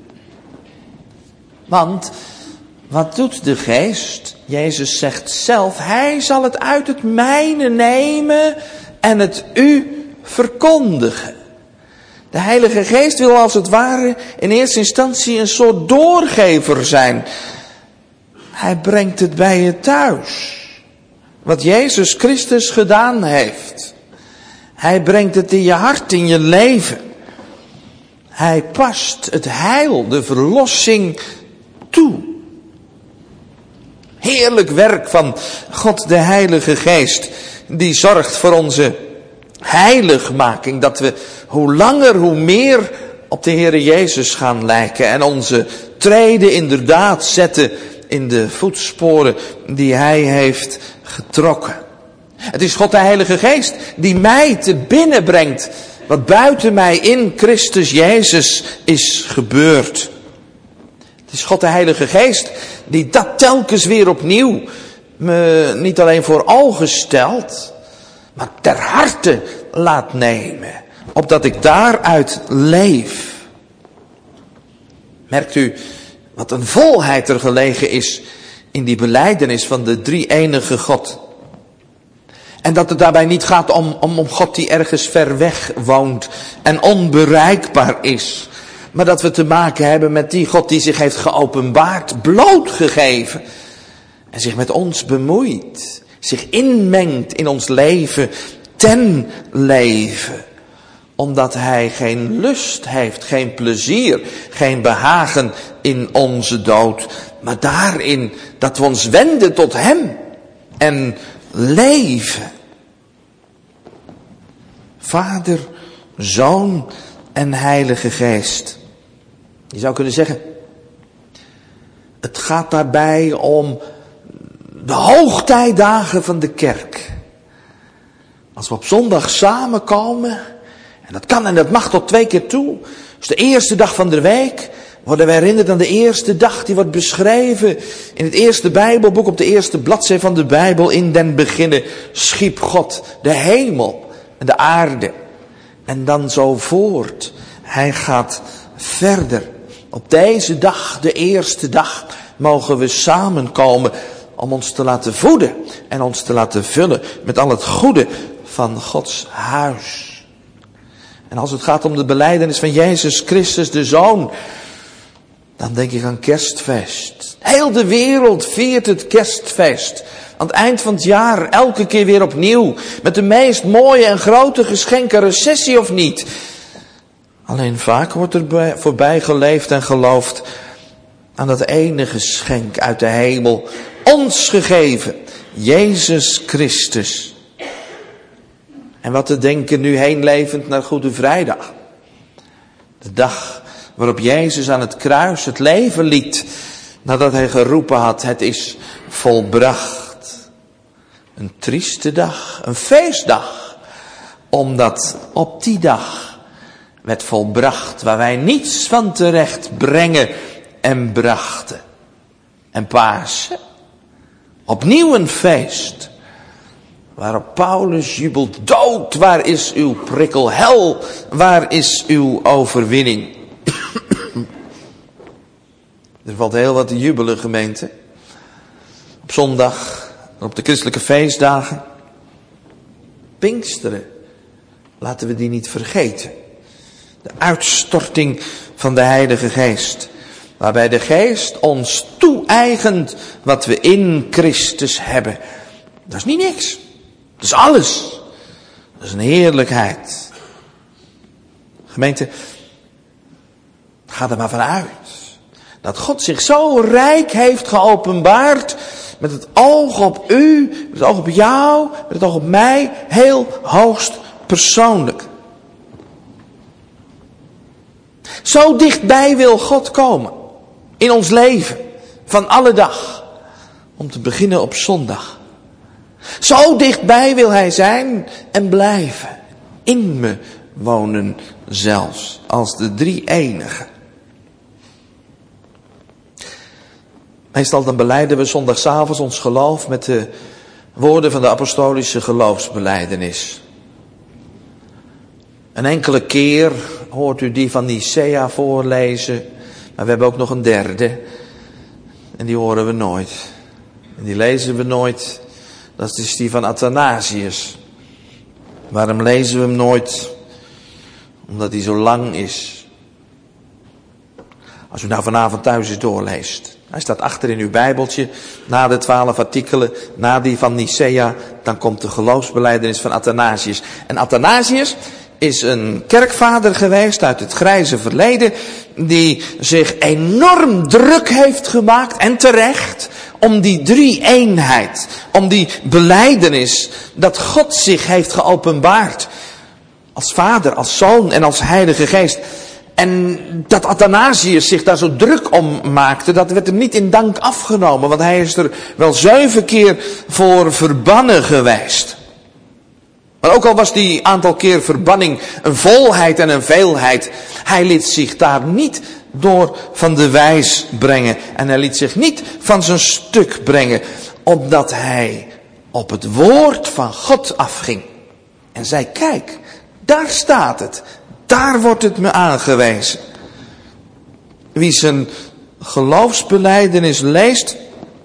Want wat doet de Geest? Jezus zegt zelf, hij zal het uit het mijne nemen en het u verkondigen. De Heilige Geest wil als het ware in eerste instantie een soort doorgever zijn. Hij brengt het bij je thuis. Wat Jezus Christus gedaan heeft. Hij brengt het in je hart, in je leven. Hij past het heil, de verlossing toe. Heerlijk werk van God de Heilige Geest. Die zorgt voor onze heiligmaking. Dat we hoe langer hoe meer op de Heere Jezus gaan lijken. En onze treden inderdaad zetten in de voetsporen die Hij heeft getrokken. Het is God de Heilige Geest die mij te binnen brengt. Wat buiten mij in Christus Jezus is gebeurd. Het is God de Heilige Geest die dat telkens weer opnieuw me niet alleen voor ogen stelt, maar ter harte laat nemen. Opdat ik daaruit leef. Merkt u wat een volheid er gelegen is in die belijdenis van de drie-enige God. En dat het daarbij niet gaat om God die ergens ver weg woont en onbereikbaar is. Maar dat we te maken hebben met die God die zich heeft geopenbaard, blootgegeven. En zich met ons bemoeit. Zich inmengt in ons leven, ten leven. Omdat hij geen lust heeft, geen plezier, geen behagen in onze dood. Maar daarin dat we ons wenden tot hem en leven. Vader, Zoon en Heilige Geest. Je zou kunnen zeggen, het gaat daarbij om de hoogtijdagen van de kerk. Als we op zondag samenkomen, en dat kan en dat mag tot 2 keer toe. Dus de eerste dag van de week worden we herinnerd aan de eerste dag die wordt beschreven in het eerste Bijbelboek op de eerste bladzij van de Bijbel. In den beginne schiep God de hemel en de aarde. En dan zo voort. Hij gaat verder. Op deze dag, de eerste dag, mogen we samenkomen om ons te laten voeden en ons te laten vullen met al het goede van Gods huis. En als het gaat om de belijdenis van Jezus Christus, de Zoon, dan denk ik aan kerstfeest. Heel de wereld viert het kerstfeest Aan het eind van het jaar, elke keer weer opnieuw. Met de meest mooie en grote geschenken, recessie of niet. Alleen vaak wordt er voorbij geleefd en geloofd aan dat ene geschenk uit de hemel. Ons gegeven, Jezus Christus. En wat te denken nu heen levend naar Goede Vrijdag. De dag waarop Jezus aan het kruis het leven liet. Nadat hij geroepen had, het is volbracht. Een trieste dag, een feestdag. Omdat op die dag werd volbracht waar wij niets van terecht brengen en brachten. En Pasen, opnieuw een feest. Waarop Paulus jubelt, dood, waar is uw prikkel? Hel, waar is uw overwinning? Er valt heel wat te jubelen, gemeente. Op zondag, op de christelijke feestdagen. Pinksteren, laten we die niet vergeten. De uitstorting van de Heilige Geest. Waarbij de Geest ons toe-eigent wat we in Christus hebben. Dat is niet niks. Dat is alles. Dat is een heerlijkheid. Gemeente, ga er maar vanuit. Dat God zich zo rijk heeft geopenbaard. Met het oog op u, met het oog op jou, met het oog op mij. Heel hoogst persoonlijk. Zo dichtbij wil God komen. In ons leven. Van alle dag. Om te beginnen op zondag. Zo dichtbij wil hij zijn en blijven. In me wonen zelfs. Als de drie enige. Meestal dan belijden we zondagsavonds ons geloof met de woorden van de apostolische geloofsbelijdenis. Een enkele keer hoort u die van Nicea voorlezen. Maar we hebben ook nog een derde. En die horen we nooit. En die lezen we nooit. Dat is die van Athanasius. Waarom lezen we hem nooit? Omdat hij zo lang is. Als u nou vanavond thuis eens doorleest. Hij staat achter in uw Bijbeltje. Na de 12 artikelen. Na die van Nicea. Dan komt de geloofsbelijdenis van Athanasius. En Athanasius is een kerkvader geweest uit het grijze verleden. Die zich enorm druk heeft gemaakt. En terecht. Om die drie-eenheid. Om die belijdenis. Dat God zich heeft geopenbaard. Als Vader, als Zoon en als Heilige Geest. En dat Athanasius zich daar zo druk om maakte, dat werd hem niet in dank afgenomen. Want hij is er wel 7 keer voor verbannen geweest. Maar ook al was die aantal keer verbanning een volheid en een veelheid. Hij liet zich daar niet door van de wijs brengen. En hij liet zich niet van zijn stuk brengen. Omdat hij op het woord van God afging. En zei, kijk, daar staat het. Daar wordt het me aangewezen. Wie zijn geloofsbelijdenis leest,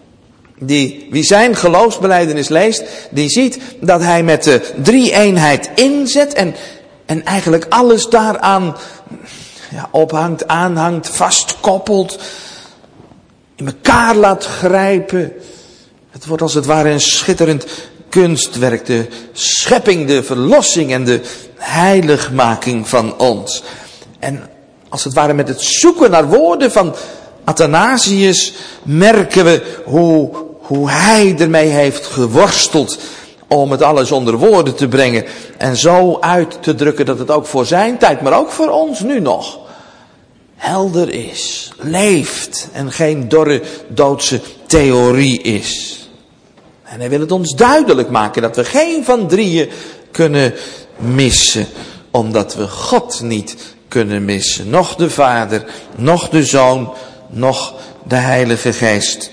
wie zijn geloofsbelijdenis leest, die ziet dat hij met de drie-eenheid inzet en eigenlijk alles daaraan ophangt, aanhangt, vastkoppelt, in elkaar laat grijpen. Het wordt als het ware een schitterend kunstwerk, de schepping, de verlossing en de heiligmaking van ons. En als het ware met het zoeken naar woorden van Athanasius merken we hoe hij ermee heeft geworsteld om het alles onder woorden te brengen en zo uit te drukken dat het ook voor zijn tijd, maar ook voor ons nu nog helder is, leeft en geen dorre doodse theorie is. En hij wil het ons duidelijk maken dat we geen van drieën kunnen missen, omdat we God niet kunnen missen. Nog de Vader, nog de Zoon, nog de Heilige Geest.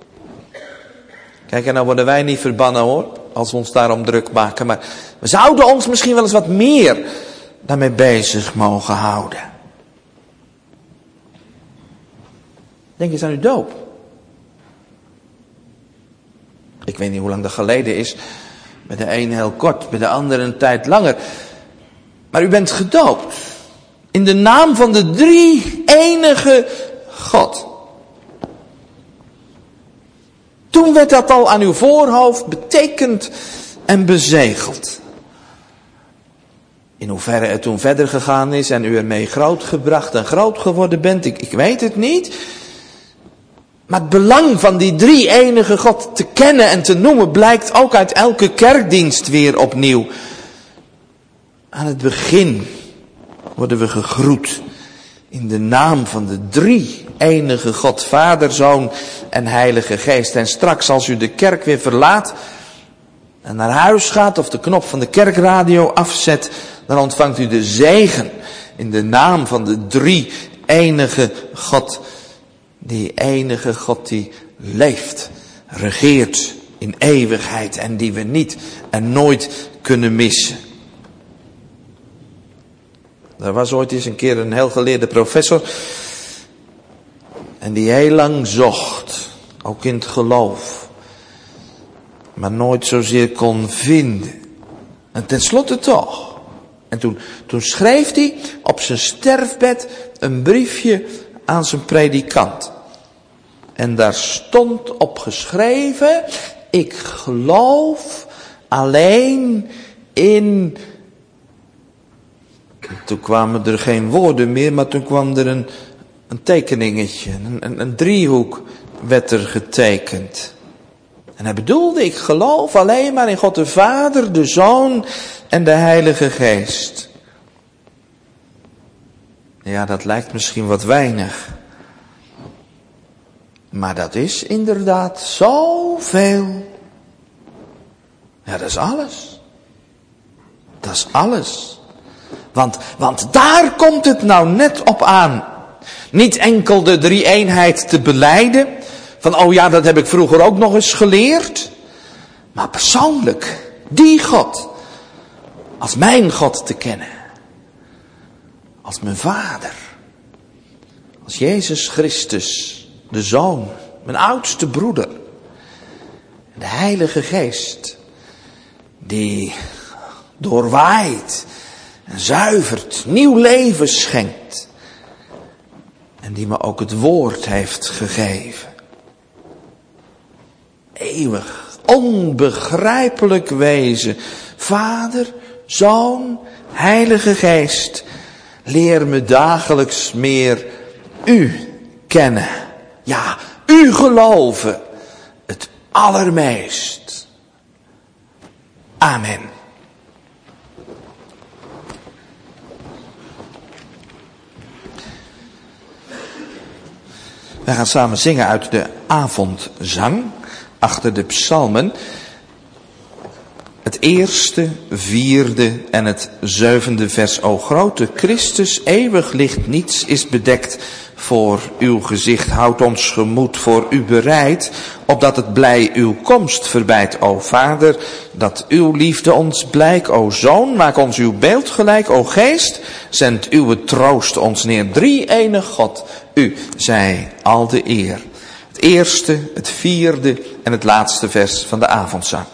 Kijk, en nou worden wij niet verbannen hoor, als we ons daarom druk maken. Maar we zouden ons misschien wel eens wat meer daarmee bezig mogen houden. Denk eens aan uw doop. Ik weet niet hoe lang dat geleden is. Bij de een heel kort, bij de ander een tijd langer. Maar u bent gedoopt. In de naam van de drie enige God. Toen werd dat al aan uw voorhoofd betekend en bezegeld. In hoeverre het toen verder gegaan is en u ermee grootgebracht en groot geworden bent, ik weet het niet. Maar het belang van die drie enige God te kennen en te noemen blijkt ook uit elke kerkdienst weer opnieuw. Aan het begin worden we gegroet in de naam van de drie enige God, Vader, Zoon en Heilige Geest. En straks als u de kerk weer verlaat en naar huis gaat of de knop van de kerkradio afzet, dan ontvangt u de zegen in de naam van de drie enige God. Die enige God die leeft, regeert in eeuwigheid en die we niet en nooit kunnen missen. Er was ooit eens een keer een heel geleerde professor en die heel lang zocht, ook in het geloof, maar nooit zozeer kon vinden. En tenslotte toch. En toen schreef hij op zijn sterfbed een briefje aan zijn predikant. En daar stond op geschreven: ik geloof alleen in... Toen kwamen er geen woorden meer, maar toen kwam er een tekeningetje, een driehoek werd er getekend. En hij bedoelde, ik geloof alleen maar in God de Vader, de Zoon en de Heilige Geest. Ja, dat lijkt misschien wat weinig. Maar dat is inderdaad zoveel. Ja, dat is alles. Dat is alles. Want daar komt het nou net op aan. Niet enkel de drie-eenheid te belijden. Van, oh ja, dat heb ik vroeger ook nog eens geleerd. Maar persoonlijk, die God, als mijn God te kennen. Als mijn Vader. Als Jezus Christus, de Zoon, mijn oudste broeder. En de Heilige Geest, die doorwaait en zuivert, nieuw leven schenkt. En die me ook het woord heeft gegeven. Eeuwig, onbegrijpelijk wezen. Vader, Zoon, Heilige Geest, leer me dagelijks meer u kennen. Ja, u geloven. Het allermeest. Amen. Wij gaan samen zingen uit de avondzang, achter de psalmen. Het eerste, vierde en het zevende vers. O grote Christus, eeuwig licht, niets is bedekt voor uw gezicht. Houd ons gemoed voor u bereid, opdat het blij uw komst verbijt. O Vader, dat uw liefde ons blijk. O Zoon, maak ons uw beeld gelijk. O Geest, zend uw troost ons neer. Drie enig God, u zij al de eer. Het eerste, het vierde en het laatste vers van de avondzang.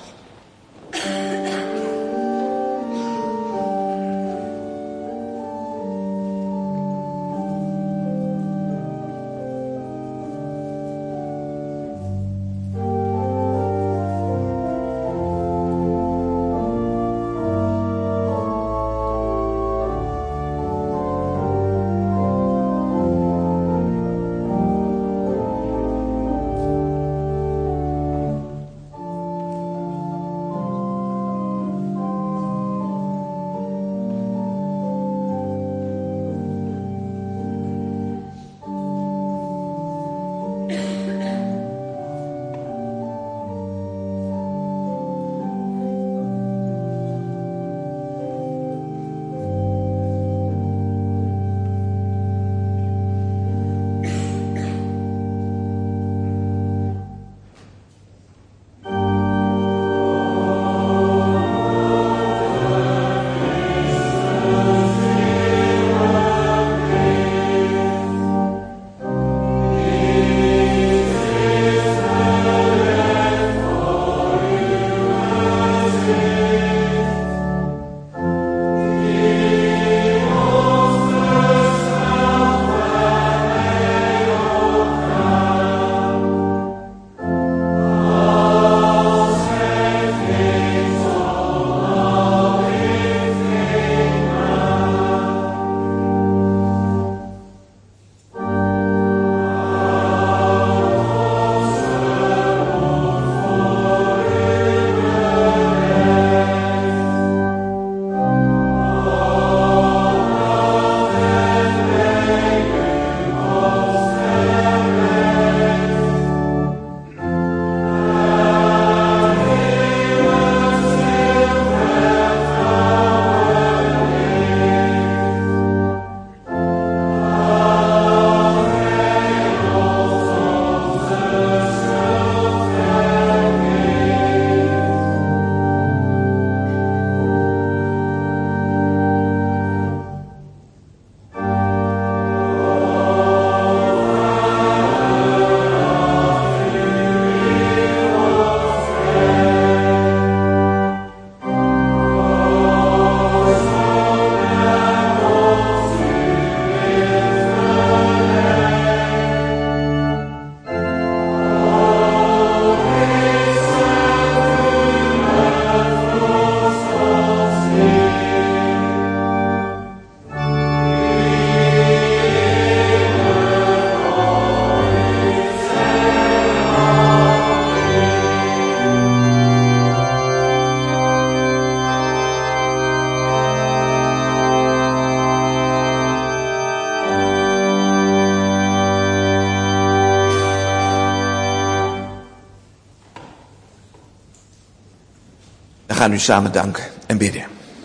gaan u samen danken en bidden.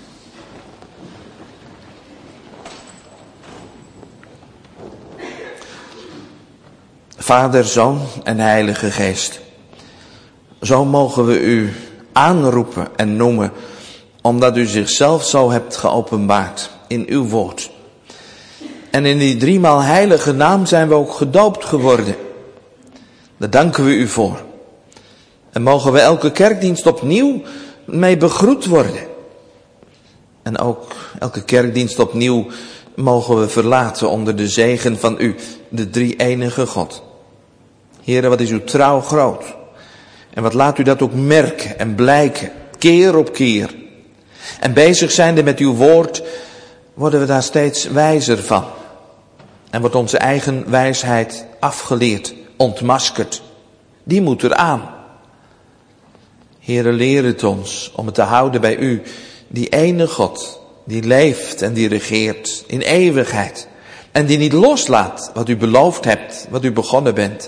Vader, Zoon en Heilige Geest. Zo mogen we u aanroepen en noemen, omdat u zichzelf zo hebt geopenbaard in uw woord. En in die driemaal heilige naam zijn we ook gedoopt geworden. Daar danken we u voor. En mogen we elke kerkdienst opnieuw mee begroet worden. En ook elke kerkdienst opnieuw mogen we verlaten onder de zegen van u, de drie-enige God. Heere, wat is uw trouw groot. En wat laat u dat ook merken en blijken, keer op keer. En bezig zijnde met uw woord, worden we daar steeds wijzer van. En wordt onze eigen wijsheid afgeleerd, ontmaskerd. Die moet eraan. Heere, leer het ons om het te houden bij u, die ene God, die leeft en die regeert in eeuwigheid. En die niet loslaat wat u beloofd hebt, wat u begonnen bent.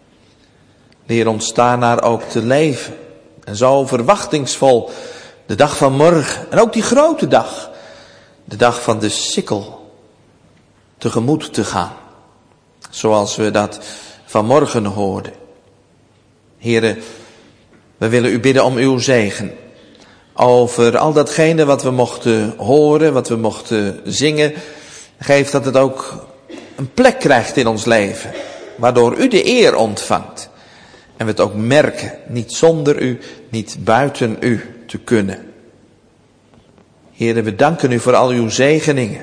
Leer ons daarnaar ook te leven. En zo verwachtingsvol de dag van morgen. En ook die grote dag. De dag van de sikkel. Tegemoet te gaan. Zoals we dat vanmorgen hoorden. Heere, we willen u bidden om uw zegen. Over al datgene wat we mochten horen, wat we mochten zingen. Geef dat het ook een plek krijgt in ons leven. Waardoor u de eer ontvangt. En we het ook merken, niet zonder u, niet buiten u te kunnen. Heere, we danken u voor al uw zegeningen.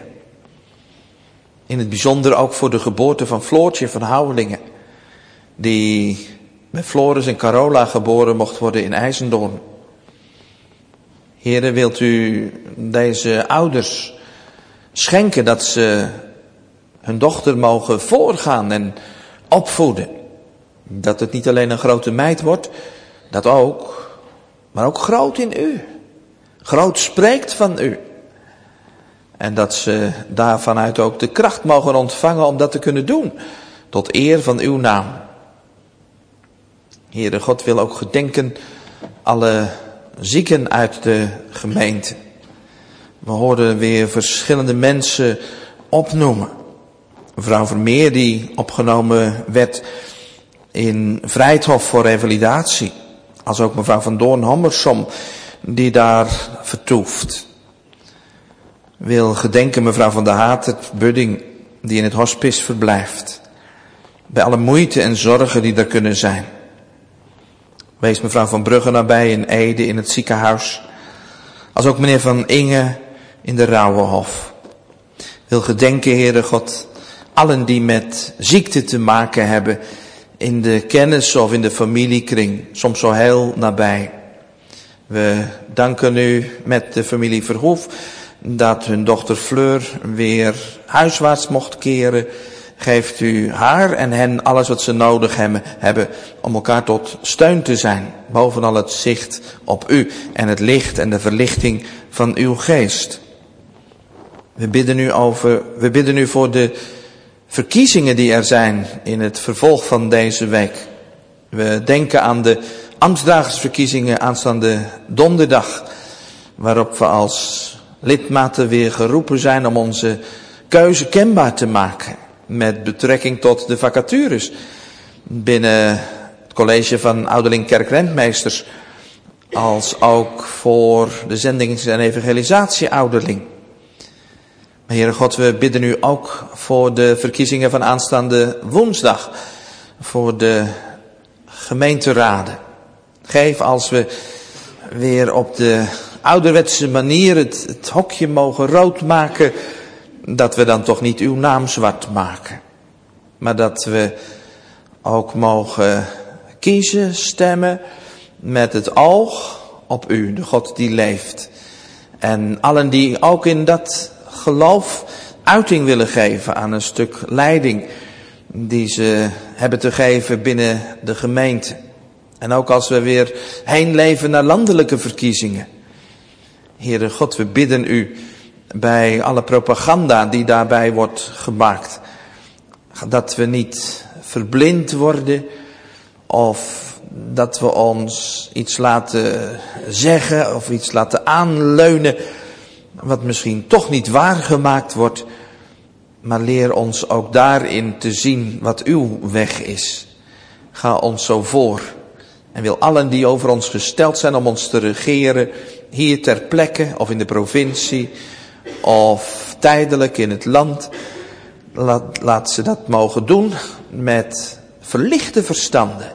In het bijzonder ook voor de geboorte van Floortje van Houwelingen. Die bij Floris en Carola geboren mocht worden in IJzendoorn. Heere, wilt u deze ouders schenken dat ze hun dochter mogen voorgaan en opvoeden. Dat het niet alleen een grote meid wordt, dat ook, maar ook groot in u. Groot spreekt van u. En dat ze daarvanuit ook de kracht mogen ontvangen om dat te kunnen doen. Tot eer van uw naam. Heere God wil ook gedenken alle zieken uit de gemeente. We hoorden weer verschillende mensen opnoemen. Mevrouw Vermeer die opgenomen werd in Vrijthof voor revalidatie. Als ook mevrouw van Doorn-Hommersom die daar vertoeft. Wil gedenken mevrouw van der Hatert-Budding die in het hospice verblijft. Bij alle moeite en zorgen die er kunnen zijn. Wees mevrouw van Brugge nabij in Ede in het ziekenhuis. Als ook meneer Van Inge in de Rauwenhof. Wil gedenken, Heere God, allen die met ziekte te maken hebben in de kennis of in de familiekring, soms zo heel nabij. We danken u met de familie Verhoef dat hun dochter Fleur weer huiswaarts mocht keren. Geeft u haar en hen alles wat ze nodig hebben om elkaar tot steun te zijn. Bovenal het zicht op u en het licht en de verlichting van uw geest. We bidden u voor de verkiezingen die er zijn in het vervolg van deze week. We denken aan de ambtsdragersverkiezingen aanstaande donderdag. Waarop we als lidmaten weer geroepen zijn om onze keuze kenbaar te maken. Met betrekking tot de vacatures binnen het college van ouderling kerkrentmeesters. Als ook voor de zendings- en evangelisatie ouderling. Maar Heere God, we bidden u ook voor de verkiezingen van aanstaande woensdag. Voor de gemeenteraden. Geef als we weer op de ouderwetse manier het hokje mogen rood maken, dat we dan toch niet uw naam zwart maken. Maar dat we ook mogen kiezen, stemmen met het oog op u, de God die leeft. En allen die ook in dat geloof uiting willen geven aan een stuk leiding die ze hebben te geven binnen de gemeente. En ook als we weer heen leven naar landelijke verkiezingen. Heere God, we bidden u bij alle propaganda die daarbij wordt gemaakt. Dat we niet verblind worden of dat we ons iets laten zeggen of iets laten aanleunen wat misschien toch niet waargemaakt wordt. Maar leer ons ook daarin te zien wat uw weg is. Ga ons zo voor. En wil allen die over ons gesteld zijn om ons te regeren, hier ter plekke of in de provincie of tijdelijk in het land, laat ze dat mogen doen met verlichte verstanden.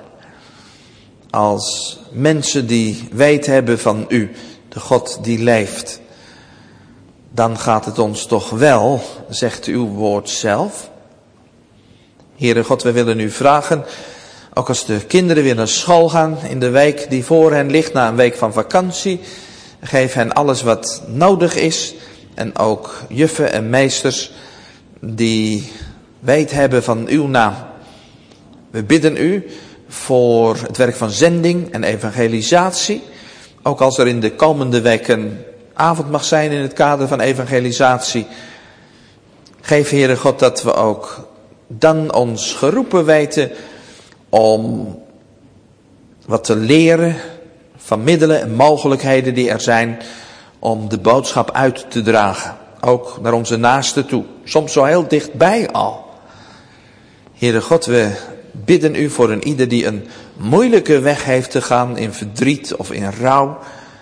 Als mensen die weet hebben van u, de God die leeft. Dan gaat het ons toch wel, zegt uw woord zelf. Heere God, wij willen u vragen, ook als de kinderen weer naar school gaan in de week die voor hen ligt, na een week van vakantie. Geef hen alles wat nodig is. En ook juffen en meesters die weet hebben van uw naam. We bidden u voor het werk van zending en evangelisatie. Ook als er in de komende weken avond mag zijn in het kader van evangelisatie. Geef, Heere God, dat we ook dan ons geroepen weten om wat te leren van middelen en mogelijkheden die er zijn om de boodschap uit te dragen. Ook naar onze naasten toe. Soms zo heel dichtbij al. Heere God, we bidden u voor een ieder die een moeilijke weg heeft te gaan in verdriet of in rouw.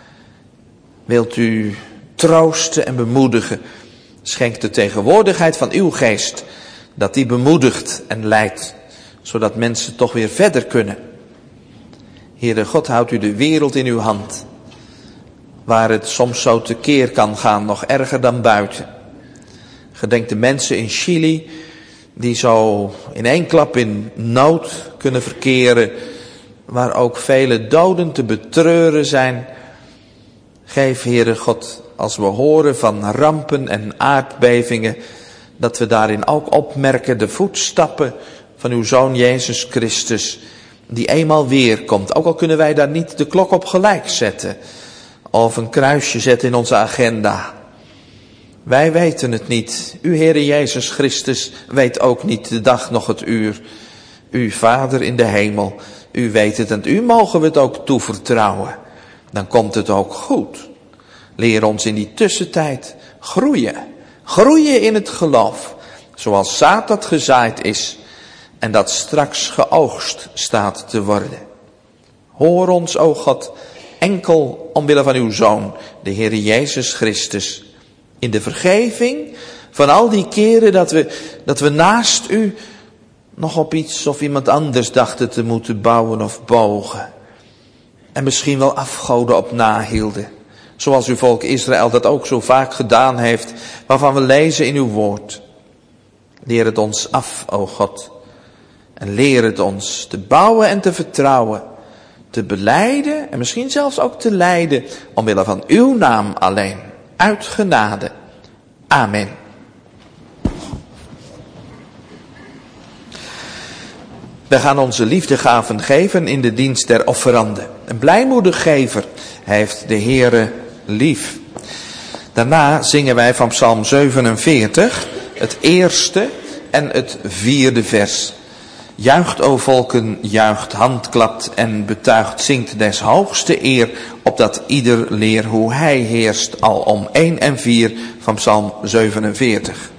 Wilt u troosten en bemoedigen. Schenk de tegenwoordigheid van uw geest. Dat die bemoedigt en leidt. Zodat mensen toch weer verder kunnen. Heere God, houdt u de wereld in uw hand. Waar het soms zo tekeer kan gaan, nog erger dan buiten. Gedenk de mensen in Chili, die zo in één klap in nood kunnen verkeren. Waar ook vele doden te betreuren zijn. Geef, Heere God, als we horen van rampen en aardbevingen, dat we daarin ook opmerken de voetstappen van uw Zoon Jezus Christus, die eenmaal weer komt. Ook al kunnen wij daar niet de klok op gelijk zetten, of een kruisje zetten in onze agenda. Wij weten het niet. U, Heere Jezus Christus, weet ook niet de dag nog het uur. U, Vader in de hemel, u weet het en u mogen we het ook toevertrouwen. Dan komt het ook goed. Leer ons in die tussentijd groeien. Groeien in het geloof. Zoals zaad dat gezaaid is en dat straks geoogst staat te worden. Hoor ons, o God, enkel omwille van uw Zoon, de Heere Jezus Christus. In de vergeving van al die keren dat we naast u nog op iets of iemand anders dachten te moeten bouwen of bogen. En misschien wel afgoden op nahielden. Zoals uw volk Israël dat ook zo vaak gedaan heeft, waarvan we lezen in uw woord. Leer het ons af, o God. En leer het ons te bouwen en te vertrouwen. Te belijden en misschien zelfs ook te lijden. Omwille van uw naam alleen. Uit genade. Amen. We gaan onze liefdegaven geven in de dienst der offeranden. Een blijmoedig gever heeft de Heere lief. Daarna zingen wij van Psalm 47, het eerste en het vierde vers. Juicht, o volken, juicht, handklapt en betuigt, zingt des hoogste eer, opdat ieder leer hoe hij heerst, al om 1 en 4 van Psalm 47.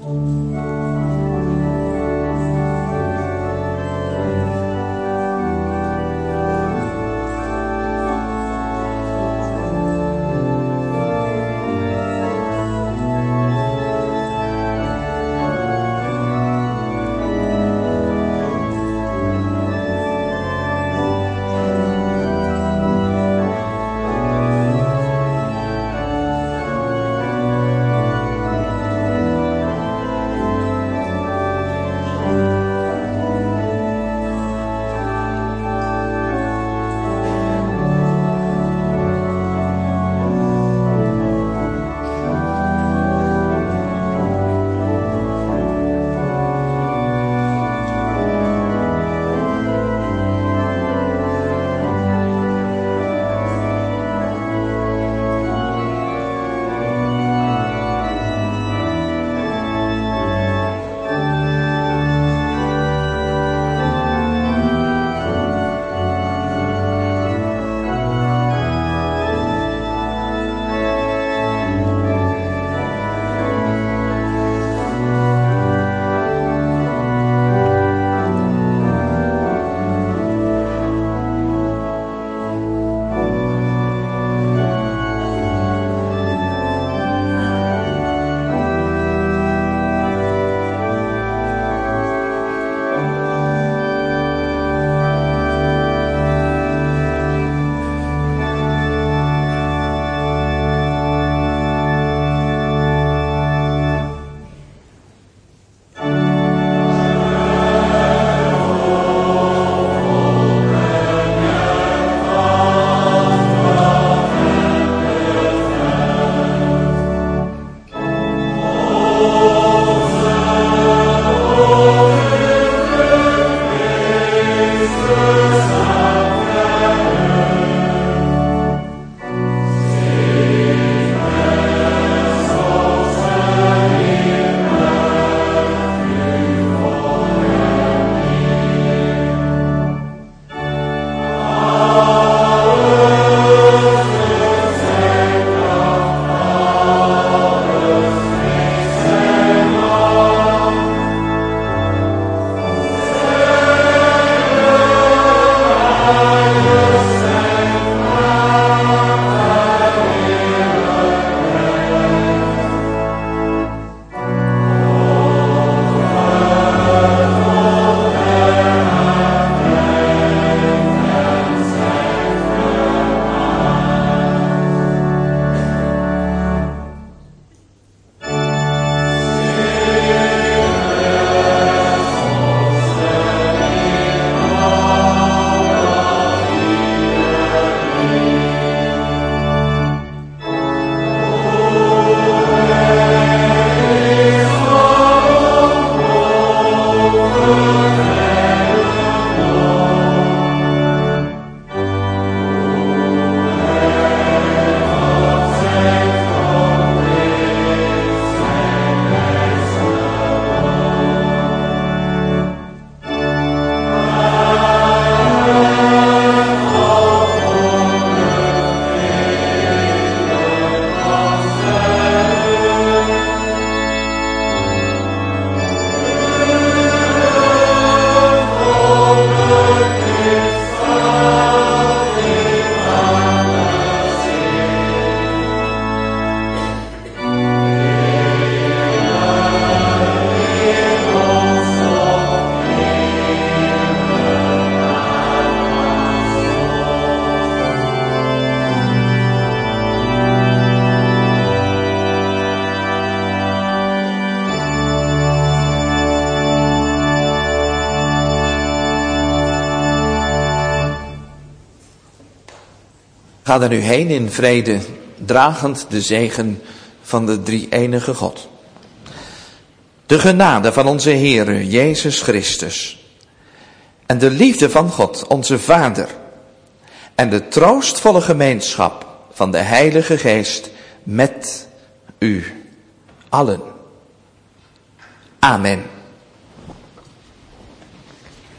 Ga er nu heen in vrede, dragend de zegen van de drie-enige God. De genade van onze Heere Jezus Christus en de liefde van God, onze Vader, en de troostvolle gemeenschap van de Heilige Geest met u allen. Amen.